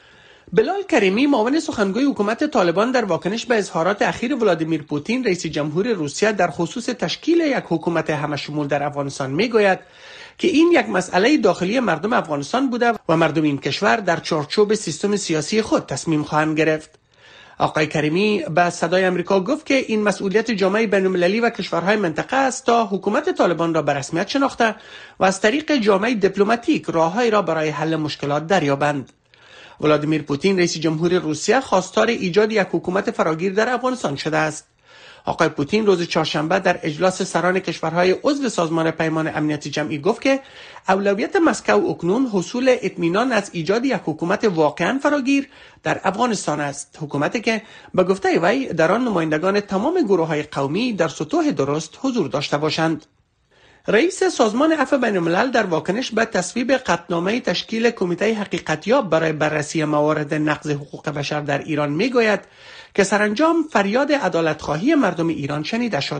بلال کریمی، معاون سخنگوی حکومت طالبان، در واکنش به اظهارات اخیر ولادیمیر پوتین رئیس جمهور روسیه در خصوص تشکیل یک حکومت همشمول در افغانستان میگوید که این یک مسئله داخلی مردم افغانستان بوده و مردم این کشور در چارچوب سیستم سیاسی خود تصمیم خواهند گرفت. آقای کریمی به صدای آمریکا گفت که این مسئولیت جامعه بین‌المللی و کشورهای منطقه است تا حکومت طالبان را به رسمیت شناخته و از طریق جامعه دیپلماتیک راههایی را برای حل مشکلات دریابند. ولادیمیر پوتین رئیس جمهور روسیه خواستار ایجاد یک حکومت فراگیر در افغانستان شده است. آقای پوتین روز چهارشنبه در اجلاس سران کشورهای عضو سازمان پیمان امنیت جمعی گفت که اولویت مسکو اکنون حصول اطمینان از ایجاد یک حکومت واقعا فراگیر در افغانستان است، حکومتی که به گفته وی در آن نمایندگان تمام گروه‌های قومی در سطوح درست حضور داشته باشند. رئیس سازمان عفو بین الملل در واکنش به تصویب قطعنامه تشکیل کمیته حقیقتیاب برای بررسی موارد نقض حقوق بشر در ایران میگوید که سرانجام فریاد عدالتخواهی مردم ایران شنیده شد.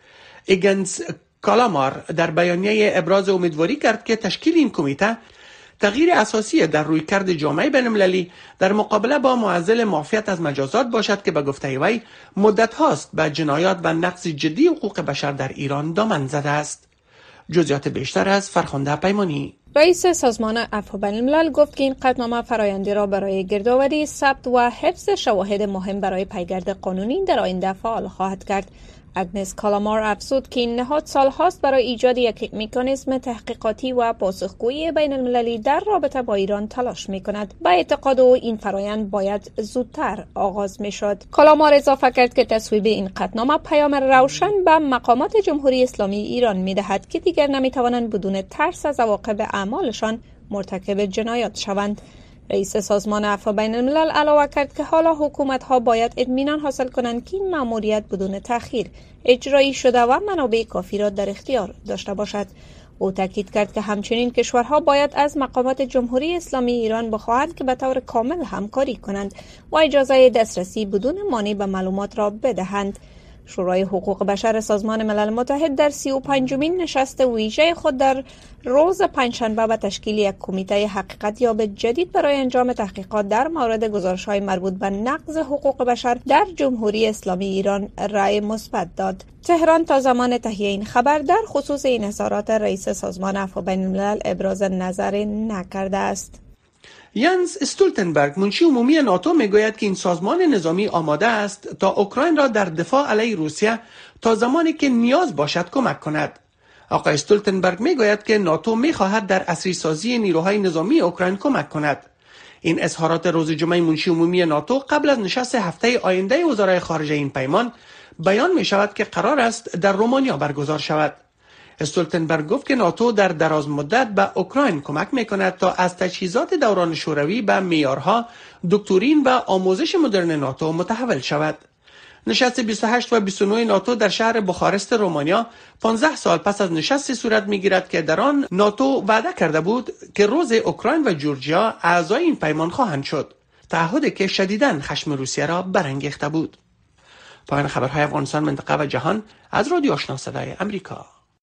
ایگنز کالامار در بیانیه ابراز امیدواری کرد که تشکیل این کمیته تغییر اساسی در رویکرد جامعه بین‌المللی در مقابله با معضل معافیت از مجازات باشد که به گفته وی مدت هاست به جنایات و نقض جدی حقوق بشر در ایران دامن زده است. جزئیات بیشتر از فرخنده پیمانی. رئیس سازمان عفو بین الملل گفت که این قطعنامه فرآیندی را برای گردآوری، ثبت و حفظ شواهد مهم برای پیگرد قانونی در آینده فعال خواهد کرد. اگنس کالامار افزود که این نهاد سالهاست برای ایجاد یک مکانیزم تحقیقاتی و پاسخگویی بین المللی در رابطه با ایران تلاش می کند. با اعتقاد او این فرایند باید زودتر آغاز می شد. کالامار اضافه کرد که تصویب این قطعنامه پیام روشن به مقامات جمهوری اسلامی ایران می دهد که دیگر نمی توانند بدون ترس از عواقب اعمالشان مرتکب جنایات شوند. رئیس سازمان عفو بین الملل علاوه کرد که حالا حکومت‌ها باید اطمینان حاصل کنند که این مأموریت بدون تأخیر اجرایی شده و منابع کافی را در اختیار داشته باشد. او تاکید کرد که همچنین کشورها باید از مقامات جمهوری اسلامی ایران بخواهند که به طور کامل همکاری کنند و اجازه دسترسی بدون مانع به معلومات را بدهند. شورای حقوق بشر سازمان ملل متحد در سی و پنجمین نشست ویژه خود در روز پنجشنبه به تشکیل یک کمیته حقیقتیاب جدید برای انجام تحقیقات در مورد گزارش‌های مربوط به نقض حقوق بشر در جمهوری اسلامی ایران رأی مثبت داد. تهران تا زمان تهیه این خبر در خصوص این اظهارات رئیس سازمان عفو بین الملل ابراز نظر نکرده است. یانس استولتنبرگ منشی عمومی ناتو میگوید که این سازمان نظامی آماده است تا اوکراین را در دفاع علیه روسیه تا زمانی که نیاز باشد کمک کند. آقای استولتنبرگ میگوید که ناتو میخواهد در اسیری سازی نیروهای نظامی اوکراین کمک کند. این اظهارات روز جمعه منشی عمومی ناتو قبل از نشست هفته آینده وزرای خارجه این پیمان بیان می شود که قرار است در رومانیا برگزار شود. استولتنبرگ گفت که ناتو در دراز مدت به اوکراین کمک میکند تا از تجهیزات دوران شوروی به معیارها دکترین و آموزش مدرن ناتو متحول شود. نشست بیست و هشت و بیست و نه ناتو در شهر بخارست رومانیا پانزده سال پس از نشستی صورت میگیرد که در آن ناتو وعده کرده بود که روز اوکراین و جورجیا اعضای این پیمان خواهند شد، تعهدی که شدیداً خشم روسیه را برانگیخته بود. پایان خبرهای افغانستان، منطقه و جهان از رادیو آشنا صدای امریکا.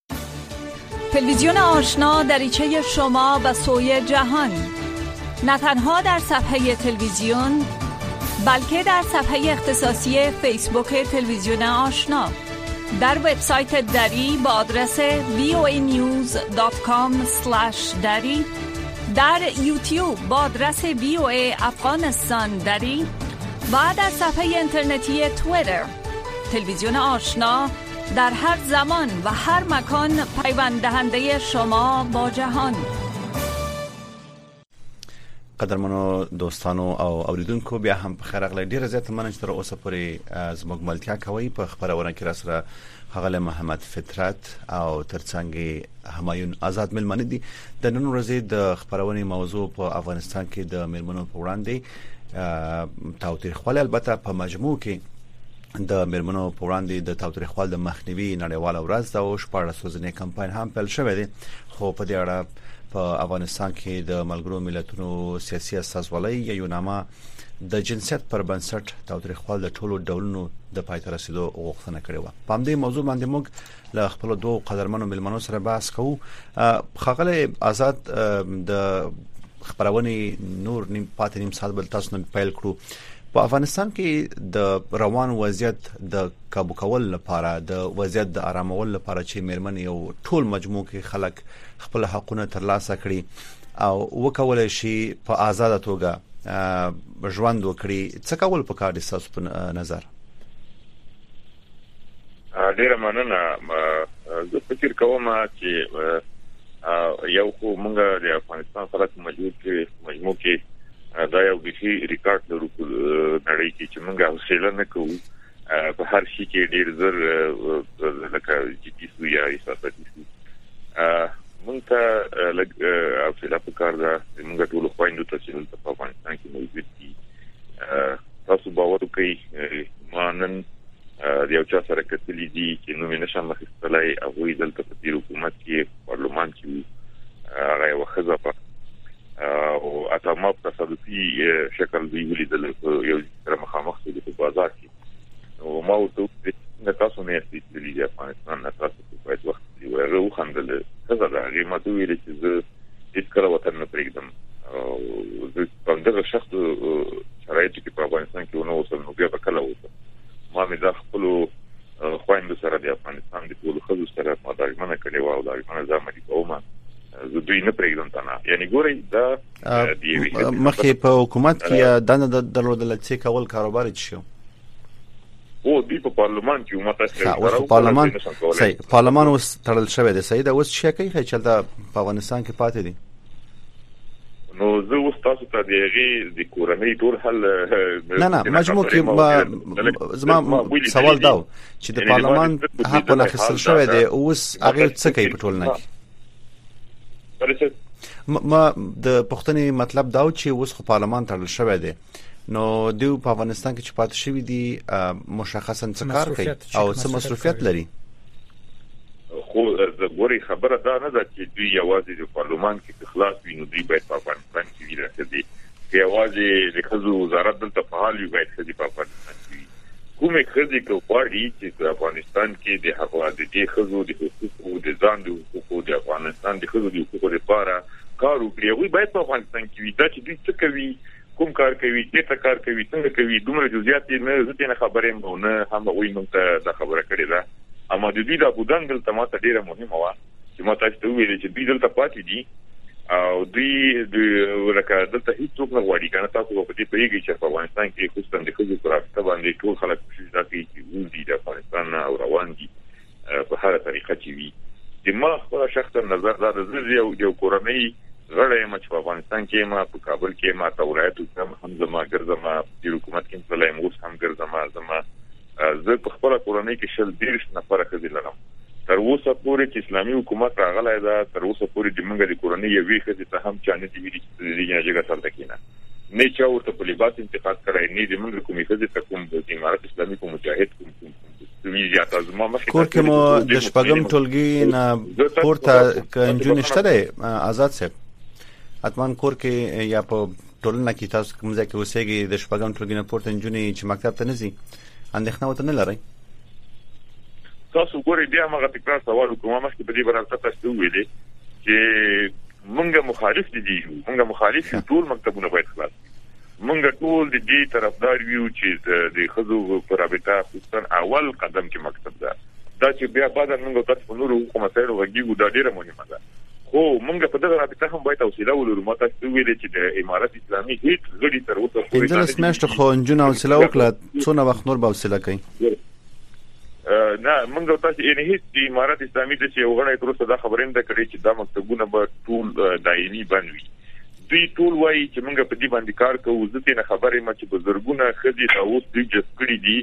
تلویزیون آشنا دریچه شما به سوی جهان، نه تنها در صفحه تلویزیون بلکه در صفحه اختصاصی فیسبوک تلویزیون آشنا، در وبسایت دری با آدرس وی او ای نیوز دات کام اسلش دری، در یوتیوب با آدرس وی او ای افغانستان دری و در صفحه اینترنتی توییتر. تلویزیون آشنا در هر زمان و هر مکان پیوند دهنده شما با جهان. قدرمنو دوستانو او اوریدونکو بیا هم بخیر اغلی ډیر زیات مننه چې تر اوسه پورې از موږ ملتیا کوي په خبرونه کې را سره هغه محمد فطرت او ترڅنګ همایون آزاد ملمنه دي. د نن ورځې د خبرونه موضوع په افغانستان کې د ملمنو په وړاندې تاوتریخوالي البته په مجموع کې د مرمنو په وړاندې د تاوتریخوالي د مخنیوي نړیواله ورځ د او شپږ ورځې کمپاین هم پیل شوی دی، خو په دې اړه په افغانستان کې د ملګرو ملتونو سیاسي استازولۍ یا یوناما د جنسیت پر بنسټ تاوتریخوالي د ټولو ډولونو د پاتې رسیدو غوښتنه کړې و. په همدې موضوع باندې موږ له خپل دوه قدرمنو ملمنو سره بحث کوو. خغل آزاد د خبرونه نور نیم پاتې نیم ساعت بل تاسو نه پیل کړو. په افغانستان کې د روان وضعیت د کابو کول لپاره د وضعیت د آرامول لپاره چې مېرمن یو ټول مجموع کې خلک خپل حقونه ترلاسه کړي او وکول شي په آزاد توګه ژوند وکړي، څه کول پکار دي تاسو په نظر؟ ډیره مننه. زه فکر کوم چې یو خو موږ د افغانستان سره مجبور کې مجموع کې دا یو بيخي ریکارډ لرو نړۍ کې چې موږ حوصله نه کوو په هر شي کې ډیر زر لکه جدي سو یا احساساتي سو. موږ ته لږ حوصله پکار ده. موږ ټول خويندو ته چې په افغانستان کې موجود دي تاسو باور کوئ ما نن د یو چا سره کتلې دي چې نو مې نشم مخستلای او وی دلته په دې حکومت کې پارلمان کې هغه یو خزه او اتمه په تصادفي شکل دی ولیدل یو سره مخامخ دي په بازار کې او ما ورته د تاسو نه استې د افغانستان نه تاسو په وخت وخت دی ورو خندل څه دا هغه ما ته ویل چې زه هیڅ کله وطن نه پرېږدم او د پندره شخص شرایط کې په افغانستان کې ونه وصل نو بیا به کله وصل ما مې د خپل خويند سره د افغانستان د ټول خلکو سره ما دا مننه کړې و او دا مننه زمري کومه زه دوی نه پرېږدم تا نه یعنی ګورئ دا مخکې په حکومت کې دنه درلودل چې کول کاروبار شو او دی په پارلمان کې ماته سره او پارلمان صحیح پارلمان اوس تړل شوی دی صحیح دا اوس شي کوي چې په افغانستان کې پاتې دي نو زه اوس تاسو ته دیغه د کورنۍ ټول حل نه نه مجموع کې زما سوال دا چې د پارلمان حق له خصل شوی دی اوس هغه څه کوي په ټولنه کې ما د پښتني مطلب دا چې اوس خو پارلمان تړل شوی دی نو دوی په افغانستان کې چې پاتې شوی دي مشخصا څه کار کوي او څه مصروفیت لري خو د ګوري خبره دا نه ده چې دوی یوازې د پارلمان کې اخلاص ویني دوی باید په افغانستان کې ویل کېږي چې یوازې د خزو وزارت دلته فعال وي باید چې په افغانستان کې کومه خزي کوپاري چې په افغانستان کې د حقوقو د خزو د حقوقو د ځان د حقوقو د افغانستان د خزو د حقوقو لپاره کار وکړي وي باید په افغانستان کې وي دا چې دوی څه کوي کوم کار کوي چې کار کوي څنګه کوي دومره جزئیات نه زه نه خبرې مو نه هم وایي نو ته دا خبره کړې ده اما د دې د بودان دلته ماته ډیره مهمه و چې ماته ستو ویل چې دوی دلته پاتې دي او دوی د ورکه دلته هیڅ څوک نه غواړي کنه تاسو په دې پیږي چې په افغانستان کې خصوصا د خزو پراخته باندې ټول خلک کوشش کوي چې وځي د افغانستان او روان دي په هر طریقه چې وي د ما خپل شخصا نظر دا د زړه یو یو کورنۍ غړې مچ په افغانستان کې ما په کابل کې ما تورایت هم زما ګرځما د حکومت کې تلای موږ هم ګرځما زما زه په خپل کورنۍ کې شل دیرش نفر خزي لرم تر اوسه پورې چې اسلامي حکومت راغلی دا تر اوسه پورې د موږ د کورنۍ یوې خزي ته هم چانه دی ویلي چې د جګړه سره تکینه نه چا ورته په لباس انتخاب کړای نه د موږ کومې خزي ته کوم د امارات اسلامي کوم مجاهد کوم کور کې مو د شپږم ټولګي نه پورته کنجون شته آزاد صاحب اتمان کور کې یا په ټولنه کې تاسو کوم ځای کې اوسېږي د شپږم ټولګي نه پورته انجونی چې مکتب ته نزي اندېښنه وته نه لري تاسو ګورئ بیا موږ تکرار سوال کوم مخکې په دې برابر تاسو ویلې چې موږ مخالف دي موږ مخالف ټول مکتبونه باید خلاص موږ ټول د دې طرفدار یو چې د خزو پر رابطه خصوصا اول قدم کې مکتب ده دا چې بیا بعد موږ تاسو په نورو کومه وګیو دا ډیره مهمه ده خو موږ په دغه رابطه هم باید حوصله ولرو ماته څه ویل چې د امارات اسلامي هیڅ غړي تر اوسه پورې د سمشت خو انجن حوصله وکړه څونه وخت نور به حوصله کوي نه موږ تاسو یې هیڅ د امارات اسلامي د چې وغړی تر اوسه دا خبرې نه کړې چې دا مکتبونه به ټول دایمي بنوي دوی ټول وایي چې موږ په دې باندې کار کوو ځکه نه خبرې ما چې بزرګونه خدي دا اوس دوی جسکړي دي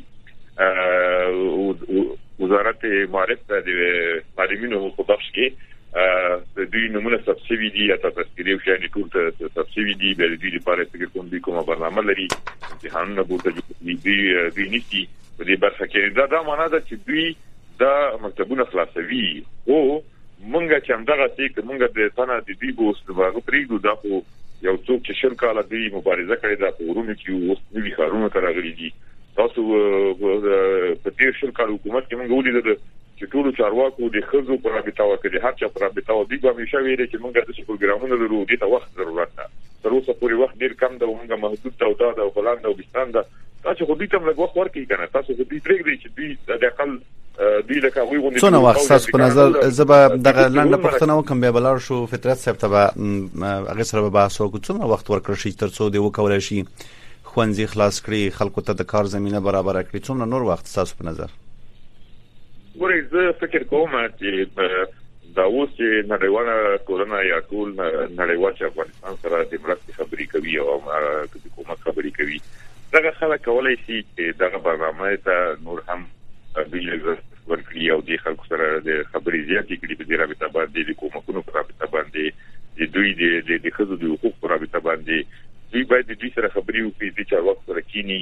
وزارت معارف د تعلیمي په بخش کې د دوی نمونه سبسیډي دي یا تذکرې او شایي ټول ته سبسیډي دي د دې لپاره چې کوم دي کومه برنامه لري امتحانونه بوته دي دوی نشي په دې برخه کې دا دا معنا ده چې دوی دا مکتبونه خلاصوي او مونږه چې همدغه چې مونږ د تنه د دې بوس د باغ پریږدو دا خو یو څوک چې شل کاله دی مبارزه کړې ده په ورونو کې اوس نوي خارونه تر راغلي دي تاسو په دې شل کال حکومت کې مونږ ولیدل چې ټول چارواکو د خزو پر رابطه وکړي هر چا پر رابطه و دي به همیشه ویل چې مونږ د پروګرامونو لرو دي ته وخت ضرورت ده تر اوسه پورې وخت ډیر کم ده مونږ محدود ته او دا او بلند او بستان ده تاسو خو دې تم لږ وخت ورکړئ کنه تاسو خو دې پرېږدئ چې دوی د اقل دوی د کوي غونډې څونه وخت تاسو په نظر زبا دغه لاندې پښتنه وکم به بلار شو فطرت صاحب ته هغه سره به بحث وکړو څونه وخت ورکړ شي تر څو دی وکول شي خوندې خلاص کړي خلکو ته د کار زمينه برابر کړي څونه نور وخت تاسو په نظر ورې زه فکر کوم چې دا اوس چې نړیواله ټولنه یا ټول نړیوال چې افغانستان سره د مرستې خبرې کوي او د حکومت خبرې کوي دا خلک کولای شي چې دا برنامه ته نور هم بیل ورکړي او د خلکو سره د خبرې زیاتې کړي په دې رابطه باندې د کومکونو په رابطه باندې د دوی د د خزو د حقوقو په رابطه باندې دوی باید د دې سره خبرې وکړي چې چارواکو سره کینی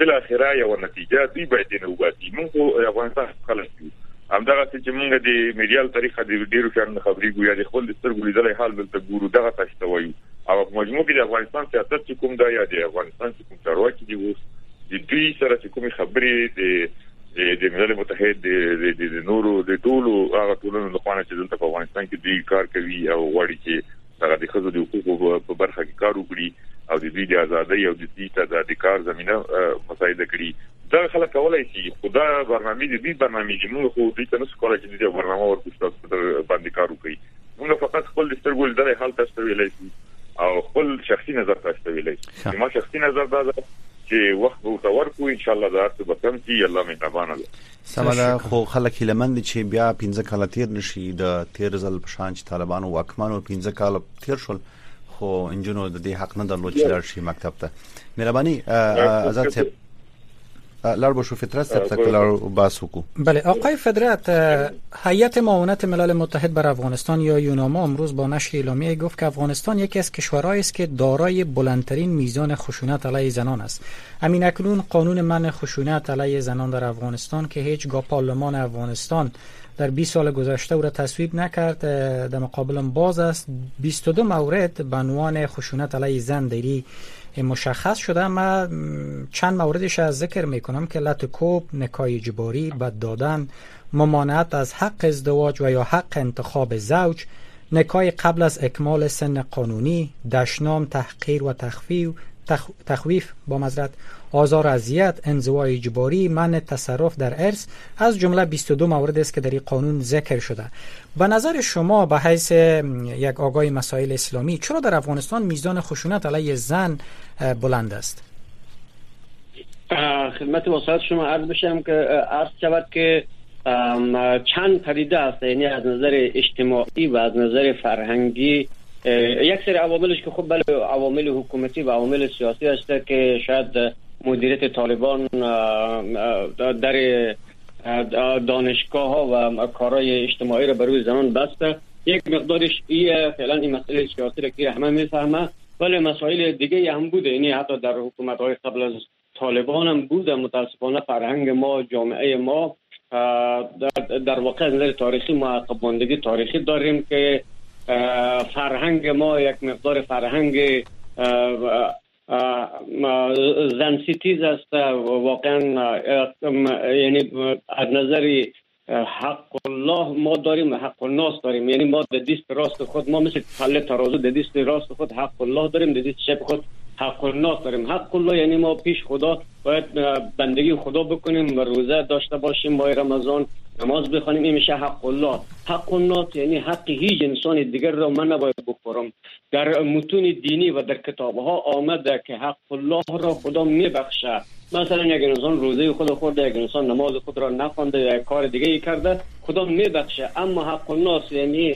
بل اخره یو نتیجه دی باید نه وګړي موږ افغانستان خلک یو همدغه چې موږ د میډیال طریقه د ډیرو شان خبري ګویا د خپل سترګو لیدلې حال بل ته ګورو دغه تاسو ته وایو او مجموع کې د افغانستان سیاست چې کوم دا یا د افغانستان چې کوم چارواکي دي اوس د دوی سره چې کوم خبري د د ملل متحد د د نورو د ټولو هغه ټولنو لپاره چې دلته په افغانستان کې دوی کار کوي او غواړي چې هغه د خزو د حقوقو په برخه کې کار وکړي او د دوی د ازادۍ او د دې د کار زمينه مساعده کړي دا خلک کولای شي خدا برنامه دي برنامه چې موږ خو دې ته نس کولای چې دې برنامه ورکوستو باندې کار وکړي موږ فقط خپل سترګول درې حال تاسو ویلای شي او خپل شخصي نظر تاسو ویلای شي ما شخصي نظر دا چې وخت وو تور کو ان شاء الله دا څه بکم چې الله مهربان دی سماله خو خلک لمند چې بیا پنځه کال تیر نشي د تیر ځل په شان چې طالبانو واکمنو پنځه کال تیر شول خو انجنونو د دې حق نه درلود چې لار شي مکتب ته مهرباني آزاد صاحب لار بشو فطرت تکلار باسوکو. بله آقای فطرت، هیئت معاونت ملل متحد بر افغانستان یا یوناما امروز با نشر اعلامیه گفت که افغانستان یکی از کشورهایی است که دارای بلندترین میزان خشونت علیه زنان است. همین اکنون قانون منع خشونت علیه زنان در افغانستان که هیچگاه پارلمان افغانستان در بیست سال گذشته او را تصویب نکرد در مقابل باز است. بیست و دو مورد به عنوان خشونت علیه زن دری مشخص شده. من چند موردش از ذکر میکنم که لطکوب، نکاح اجباری، بد دادن، ممانعت از حق ازدواج و یا حق انتخاب زوج، نکاح قبل از اکمال سن قانونی، دشنام، تحقیر و تخفیف تخ... تخویف با معذرت، آزار و اذیت، انزوا اجباری، منع تصرف در ارث از جمله بیست و دو مورد است که در این قانون ذکر شده. به نظر شما به حیث یک آگاه مسائل اسلامی چرا در افغانستان میزان خشونت علیه زن بلند است؟ خدمت وسایل شما عرض بشم که عرض شود که چند پدیده است، یعنی از نظر اجتماعی و از نظر فرهنگی یک سری عواملش که خب بله عوامل حکومتی و عوامل سیاسی است که شاید مدیریت طالبان در دانشگاه ها و کارهای اجتماعی را بروی زنان بسته. یک مقدارش ایه فعلا این مسئله سیاسی را که همه میفهمه، ولی مسائل دیگه هم بوده، یعنی حتی در حکومت های قبل از طالبان هم بوده. متاسفانه فرهنگ ما، جامعه ما در, در واقع از نظر تاریخی ما عقب ماندگی تاریخی داریم که فرهنگ ما یک مقدار فرهنگ زن ستیز است. واقعا یعنی از نظر حق الله ما داریم، حق الناس داریم، یعنی ما در دست راست خود ما مثل پله ترازو در دست راست خود حق الله داریم، در دست چپ خود حق الناس داریم. حق الله یعنی ما پیش خدا باید بندگی خدا بکنیم و روزه داشته باشیم، ماه رمضان نماز بخوانیم، این میشه حق الله. حق الناس یعنی حق هیچ انسان دیگر را من نباید بخورم. در متون دینی و در کتابها آمده که حق الله را خدا میبخشه. مثلا یک انسان روزه خود خورده، یک انسان نماز خود را نخوانده یا یک کار دیگه ای کرده، خدا میبخشه. اما حق الناس یعنی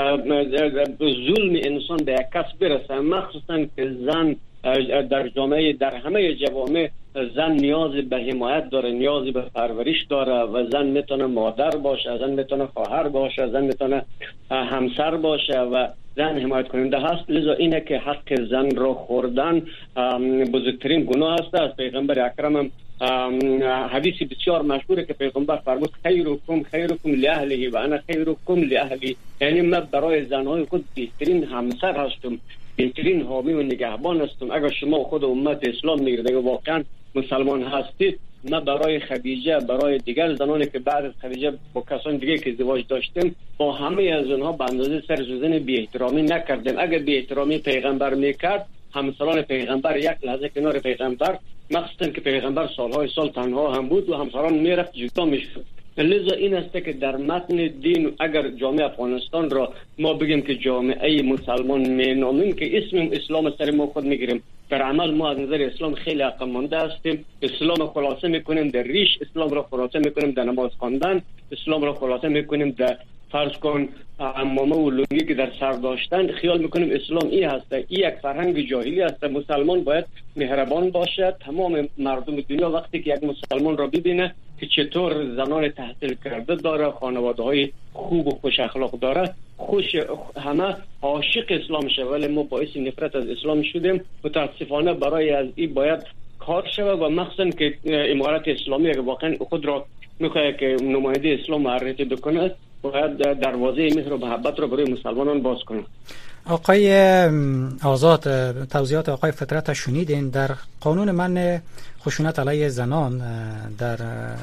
ظلم انسان به یک کس برسه، مخصوصا که زن در جامعه، در همه جوامع زن نیاز به حمایت داره، نیاز به پرورش داره و زن میتونه مادر باشه، زن میتونه خواهر باشه، زن میتونه همسر باشه و زن حمایت کننده هست. لذا اینه که حق زن را خوردن بزرگترین گناه است. از پیغمبر اکرم حدیث بسیار مشهوره که پیغمبر فرمود خیرکم خیرکم لاهله و انا خیرکم لاهلی، یعنی من برای زنهای خود بهترین همسر هستم، بهترین حامی و نگهبان هستم. اگر شما خود امت اسلام میگردید و واقعا مسلمان هستید، ما برای خدیجه، برای دیگر زنانی که بعد از خدیجه با کسان دیگه که ازدواج داشتیم، با همه از اونها به اندازه سر سوزن بی احترامی نکردیم. اگر بی احترامی پیغمبر میکرد، همسران پیغمبر یک لحظه کنار پیغمبر، مخصوصا که پیغمبر سالهای سال تنها هم بود و همسران میرفت جدا میشد. لذا این است که در متن دین اگر جامعه افغانستان را ما بگیم که جامعه مسلمان مینامیم که اسم اسلام سر ما خود میگیریم، در عمل ما از نظر اسلام خیلی عقب مانده هستیم. اسلام خلاصه میکنیم در ریش، اسلام را خلاصه میکنیم در نماز خواندن، اسلام را خلاصه میکنیم در فرض کن عمامه و لنگی که در سر داشتن. خیال میکنیم اسلام این هست، این یک فرهنگ جاهلی است. مسلمان باید مهربان باشد. تمام مردم دنیا وقتی که یک مسلمان را ببینه که چطور زنان تحصیل کرده داره، خانواده های خوب و خوش اخلاق داره، خوش همه عاشق اسلام شه، ولی ما باعث نفرت از اسلام شدیم. متاسفانه برای از این باید کار شود و مخصوصا که امارت اسلامی که واقعا خود را میخواد که نماینده اسلام معرفی بکنه باید دروازه مهر و محبت را برای مسلمانان باز کنه. آقای آزاد، توضیحات آقای فطرت شنیدین. در قانون منع خشونت علیه زنان در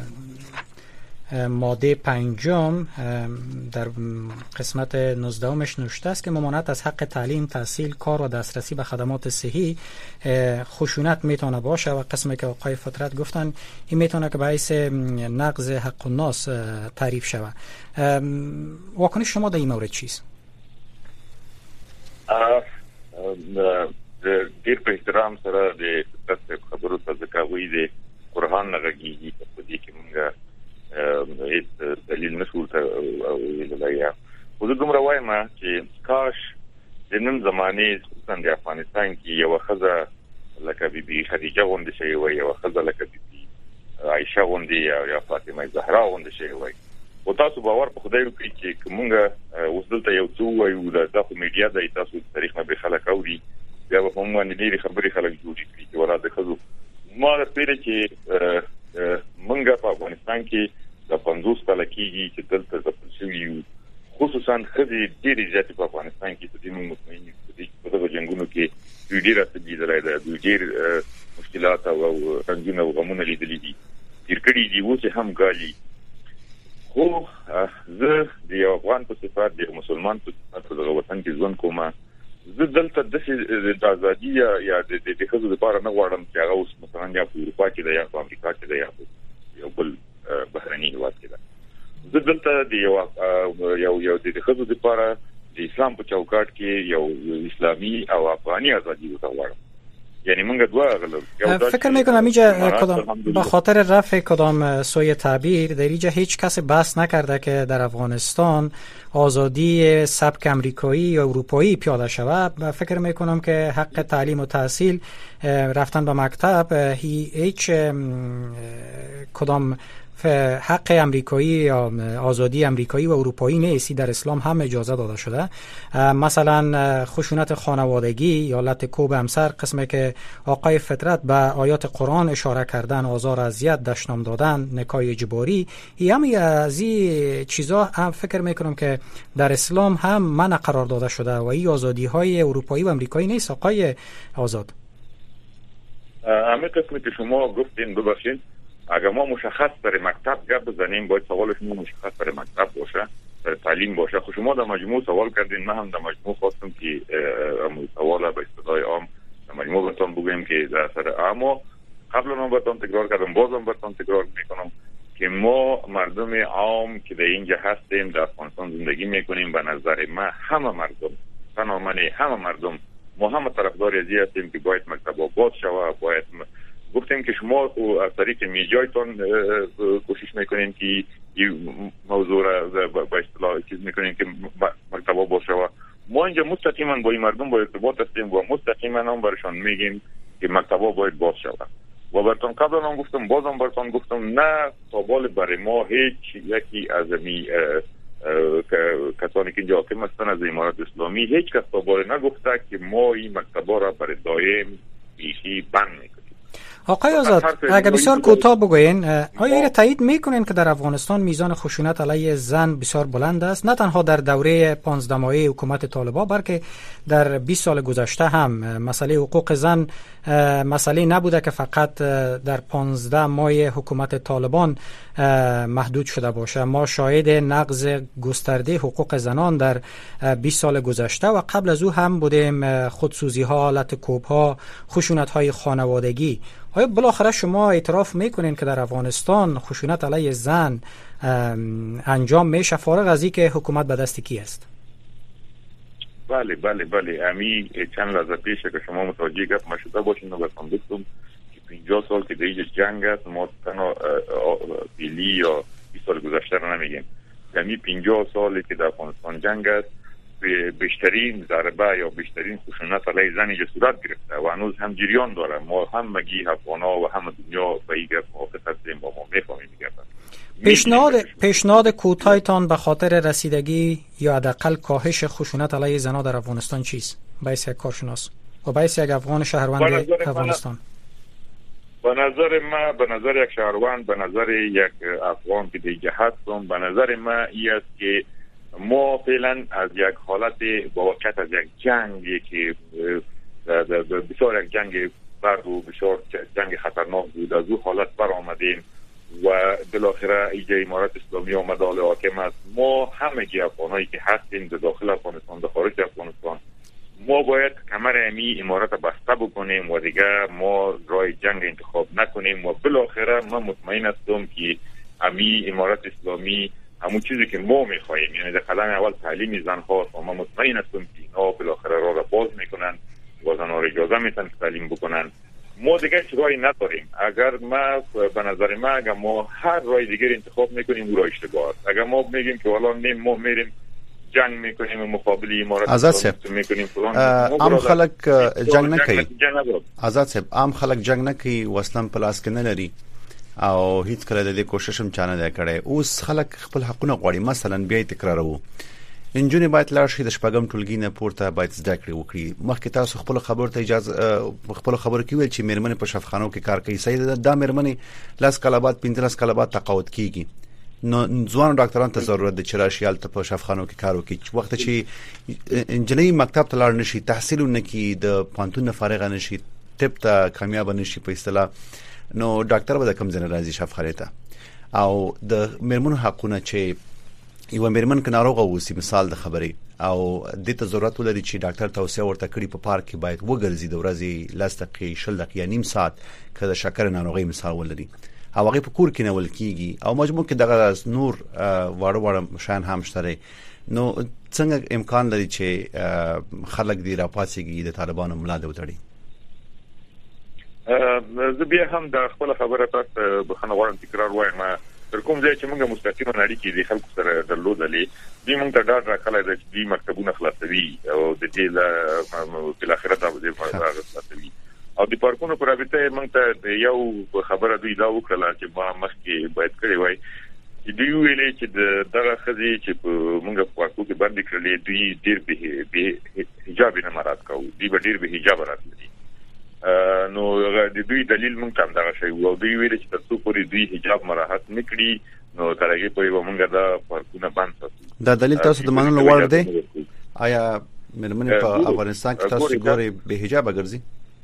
ماده پنجم در قسمت نوزدهمش نوشته است که ممانعت از حق تعلیم، تحصیل، کار و دسترسی به خدمات صحی خشونت میتونه باشه و قسمی که آقای فطرت گفتن این میتونه که باعث نقض حق الناس تعریف شود. واکنش شما در این مورد چیست؟ ډیر په احترام سره د فطرت خبرو ته ځکوي د قرآن لغږیږي په دې کې موږ هیڅ دلیل نشو ته ویلای. خو زه دومره وایم چې کاش د نن زمانې خصوصا د افغانستان کې یو ښځه لکه بیبي خدیجه غوندې شوې وای، یو ښځه لکه بیبي عایشه غوندې یا فاطمه زهرا غوندې شوې وای. او تاسو باور په خدای وکړئ چې موږ اوس دلته یو څو وایو د تاسو میډیا د تاسو تاریخ نه به خلک اوري بیا به هم باندې ډېری خبرې خلک جوړې کړي چې وراده خزو ما د پیره چې موږ په افغانستان کې د پنځوس کال کېږي چې دلته ځپل شوي خصوصا خزي ډېری زیاتې په افغانستان کې په دې موږ مطمئن یو چې په دغه جنګونو کې دوی ډېر رسېدلي دی، دوی ډېر مشکلات او رنځونه او غمونه لیدلي دي، تیر کړي دي، اوس هم ګالي. خو زه د یو افغان په صفت د مسلمان په صفت په دغه وطن کې ژوند کوم. زه دلته د ازادي یا د د خزو لپاره نه غواړم چې هغه اوس مثلا یا په اروپا کې ده یا په امریکا کې ده یا یو بل بهرني هیواد کې ده. زه دلته د یو یو یو د خزو لپاره د اسلام په چوکاټ کې یو اسلامي او افغاني ازادي غواړم. یعنی منگه دو اغلب فکر میکنم اینجا کدام به خاطر رفع کدام سوی تعبیر در اینجا هیچ کس بحث نکرده که در افغانستان آزادی سبک امریکایی یا اروپایی پیاده شود. فکر میکنم که حق تعلیم و تحصیل، رفتن به مکتب، هیچ کدام حق امریکایی یا آزادی امریکایی و اروپایی نیستی. در اسلام هم اجازه داده شده. مثلا خشونت خانوادگی یا لط کوب همسر، قسمی که آقای فطرت به آیات قرآن اشاره کردن، آزار اذیت، دشنام دادن، نکاح اجباری، این هم از این چیزا هم فکر میکنم که در اسلام هم منع قرار داده شده و این آزادی های اروپایی و امریکایی نیست. آقای آزاد، همه قسمی که شما گفتین ببخشید اگر ما مشخص برای مکتب گپ بزنیم باید سوالش ما مشخص برای مکتب باشه، برای تعلیم باشه. خب شما در مجموع سوال کردین، من هم در مجموع خواستم که سوال به اصطلاح عام در مجموع بتون بگویم که در اثر. اما قبل من بتون تکرار کردم، بازم بتون تکرار میکنم که ما مردم عام که در اینجا هستیم، در افغانستان زندگی میکنیم، به نظر من همه مردم، تنها من همه مردم، ما همه طرفدار ازی هستیم که باید مکتب باز شود. باید گفتیم که شما از طریق میجایتون کوشش میکنین که این موضوع را به اصطلاح چیز میکنین که مکتبا باشه. ما اینجا مستقیما با این مردم با ارتباط هستیم و مستقیما هم برشان میگیم که مکتبا باید باز شود. و براتون قبلا هم گفتم، بازم براتون گفتم، نه قابل برای ما هیچ یکی از می کسانی که اینجا حاکم هستن از امارت اسلامی هیچ کس قابل نگفته که ما این مکتبا را برای دائم بیخی بند میکنیم. آقای آزاد، اگر بسیار کوتاه بگوین، آیا این تایید میکنین که در افغانستان میزان خشونت علیه زن بسیار بلند است؟ نه تنها در دوره پانزده ماهه حکومت طالبان بلکه در بیست سال گذشته هم مسئله حقوق زن مسئله نبوده که فقط در پانزده ماه حکومت طالبان محدود شده باشه. ما شاهد نقض گسترده حقوق زنان در بیست سال گذشته و قبل از او هم بودیم، خودسوزی ها، لط کوب ها، خشونت های خانوادگی. آیا بالاخره شما اعتراف میکنین که در افغانستان خشونت علیه زن انجام میشه فارغ از اینکه حکومت به دست کی است؟ بله بله بله امی چند لحظه پیش که شما متوجه گپ مشده باشین و بسان بستم که پنجاه سال که دیگه جنگ است، ما تنها پیلی یا بیست سال گذشته رو نمیگیم. امی پنجاه سالی که در افغانستان جنگ است، بیشترین ضربه یا بیشترین خشونت علیه زن اینجا صورت گرفته و هنوز هم جریان داره. ما هم مگی افغانا و هم دنیا به این گپ موافق هستیم و ما میفهمیم گپ. پیشنهاد پیشنهاد کوتاهتان به خاطر رسیدگی یا حداقل کاهش خشونت علیه زنان در افغانستان چیست؟ باعث یک کارشناس و باعث یک افغان شهروند افغانستان. به نظر ما به نظر یک شهروند به نظر یک افغان که در جهاد هم به نظر ما این است که ما فعلا از یک حالت واقعیت از یک جنگی که بسیار یک جنگ برد و بسیار جنگ خطرناک بود از او حالت بر آمدیم و بالاخره ایجا امارت اسلامی آمده حال حاکم است. ما همگی افغانایی که هستیم در داخل افغانستان در خارج افغانستان ما باید کمر امی امارت بسته بکنیم و دیگه ما راه جنگ انتخاب نکنیم و بالاخره من مطمئن هستم که امی امارت اسلامی همون چیزی که ما میخواهیم یعنی در قدم اول تعلیم زنها و من مطمئن هستم که اینا بالاخره راه را باز میکنن و زنها را اجازه میتن تعلیم بکنن. ما دیگه راهی نداریم. اگر ما به نظر ما اگر ما هر راه دیگر انتخاب میکنیم او راه اشتباه است. اگر ما میگیم که والا نیم ما میریم جنگ میکنیم مقابل امارت اسلامی میکنیم فلان عام خلک جنگ نکوي آزاد صاحب عام خلک جنگ نکوي وسلم پلاس کې نه لري او هیڅ کله د دې کوشش هم چانه نه کړي. اوس خلک خپل حقونه غواړي. مثلا بیا تکرارو انجونې باید لاړ شي د شپږم ټولګي نه پورته باید زده کړې وکړي. مخکې تاسو خپل خبر ته اجازه خپل خبر کې ویل چې مېرمنې په شفاخانو کې کار کوي. صحیح ده دا مېرمنې لاس کله بعد پنځه کله بعد تقاعد کیږي. نو ځوان ډاکټرانو ته ضرورت د چرایشیال ته په شفاخانو کې کار وکړي. وخت چې انجنیری مکتب ته لاړ نشي تحصیل نکي د پانتون فارغ نشي طب ته کامیاب نشي په اصطلاح نو ډاکټر به کم ځنه راځي شفاخانه ته. او د مېرمنو حقونه چې یو مېرمن ک ناروغه وسی مثال د خبرې او د ته ضرورت ولري چې ډاکټر توصیه ورته کړي په پارک کې باید وګرځي د ورځې لاس دقیقې شل دقیقې نیم ساعت کله شکر ناروغي مثال ولري او هغه په کور کې نه ول کیږي او مجموع کې دغه نور واړه واړه شان هم شته. نو څنګه امکان لري چې خلک دی را پاتېږي د طالبانو ملاده وتړي؟ زه بیا هم د خپل خبره تاسو بخنه غواړم تکرار وایم. تر کوم ځای چې موږ مستقیمه اړیکې د خلکو سره درلودلې دي موږ ته ډاډ راکړی دی چې د مکتبونو خلاصوي او د دې په اخر د خلاصوي او د پارکونو پر رابطه موږ ته یو خبره دوی دا وکړه چې ما مخکې باید کړی وای چې دوی ویلې چې دغه خزي چې موږ په پارکو کې باندې کړلې دوی ډېر به حجاب نه مراد کوي دوی به ډېر به حجاب راځي. نو د دوی دلیل مونږ هم دا شی او دوی ویل چې تاسو پورې دوی حجاب مراحت نکړي نو ترګه په یو مونږ دا پارکونه باندې ساتو. دا دلیل تاسو د منلو وړ دی؟ آیا مېرمنې په افغانستان کې تاسو ګوري به حجاب ګرځي؟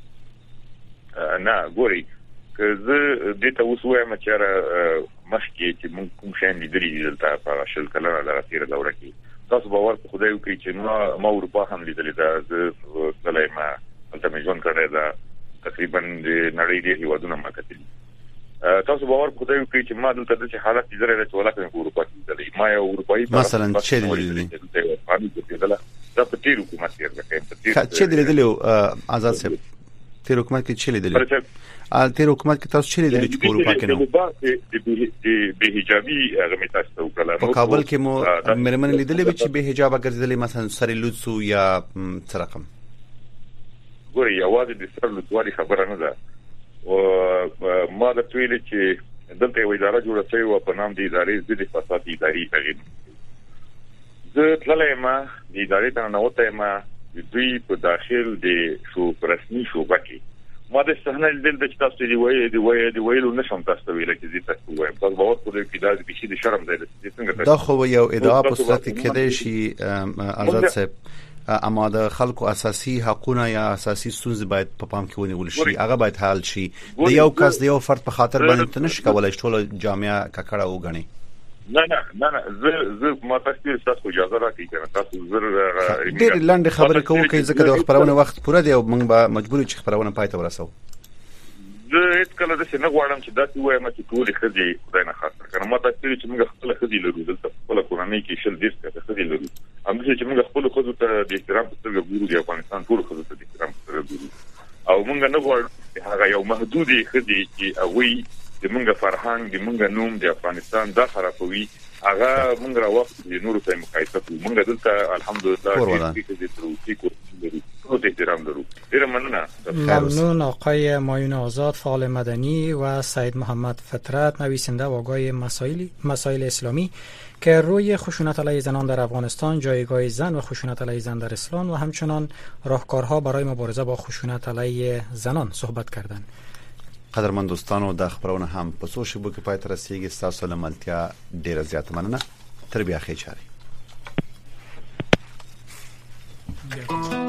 نه ګوري که زه د تاسو وایم چې را مخکې چې مونږ کوم شین لیدلی دلته په شل کلنه لاره تیر دوره کې تاسو باور په خدای وکړي چې ما ما اروپا هم لیدلی دا زه سلایما ته مېجون کړی دا تقریبا د نړۍ د هیوادونو ما کتلی. تاسو باور په خدای وکړي چې ما دلته د حالت چې زره ته ولاکه په اروپا کې لیدلی ما یو اروپایي مثلا چې لیدلی دا په تیر حکومت کې راځي چې لیدلی آزاد صاحب تیر حکومت کې چې لیدلی ال تیر حکومت کې تاسو چې لیدلی چې په اروپا کې نو د به حجابي هغه تاسو وکړه په کابل کې مو مېرمن لیدلی چې به حجاب ګرځیدلی مثلا سری لوڅو یا څه رقم ګوري یوازې د سر لوڅوالي خبره نه ده او ما د تویل چې دلته یو اداره جوړه شوې و په نام د ادارې ضد فساد اداري تغیر زه تللې ما د ادارې ته نه وته ما د دوی په داخل د شو رسمي شوبه کې ما د صحنه لیدل د تاسو دی وایي دی وایي دی ویلو نشم تاسو ویل چې زه تاسو وایم تاسو باور کوئ چې دا د بشي د شرم دی څنګه دا خو یو ادعا په صورت کې دی شي آزاد صاحب اما د خلکو اساسي حقوقونه یا اساسي ستونزې باید په پام کې ونیول شي هغه باید حل شي. د یو کس د یو فرد په خاطر باندې نشي کولای ټول جامعه ککړه وګڼي. نه نه نه نه زه زه ما تاسو تاسو اجازه راکړئ چې تاسو زر ډېر لاندې خبرې کوو کې ځکه د خبرونه وخت پوره دی او موږ به مجبور یو چې خبرونه پای ته ورسو. زه هیڅ کله د څه نه غواړم چې دا وایم چې ټول خدي خدای نه خاطر کنه ما تاسو چې موږ خپل خدي لرو دلته خپل قرآني کې شل دیس کې خدي لرو هم چې موږ خپل خدو ته د احترام په سترګه ګورو د افغانستان ټول خدو ته د احترام په سترګه ګورو او موږ نه غواړو هغه یو محدودي خدي چې هغه د موږ فرهنګ د موږ نوم د افغانستان د خرابوي هغه موږ راوخت د نورو سره مقایسه کوو. موږ دلته الحمدلله چې د تروسی کو ممنون آقای مایون آزاد فعال مدنی و سید محمد فطرت نویسنده و آگاه مسائل مسائل اسلامی که روی خشونت علیه زنان در افغانستان، جایگاه زن و خشونت علیه زن در اسلام و همچنان راهکارها برای مبارزه با خشونت علیه زنان صحبت کردند. قدرمن دوستانو د خبرونه هم په سوشل میډیا کې پای تر رسیدي تاسو له ملتیا ډیره زیاته مننه تر بیا خیر چاري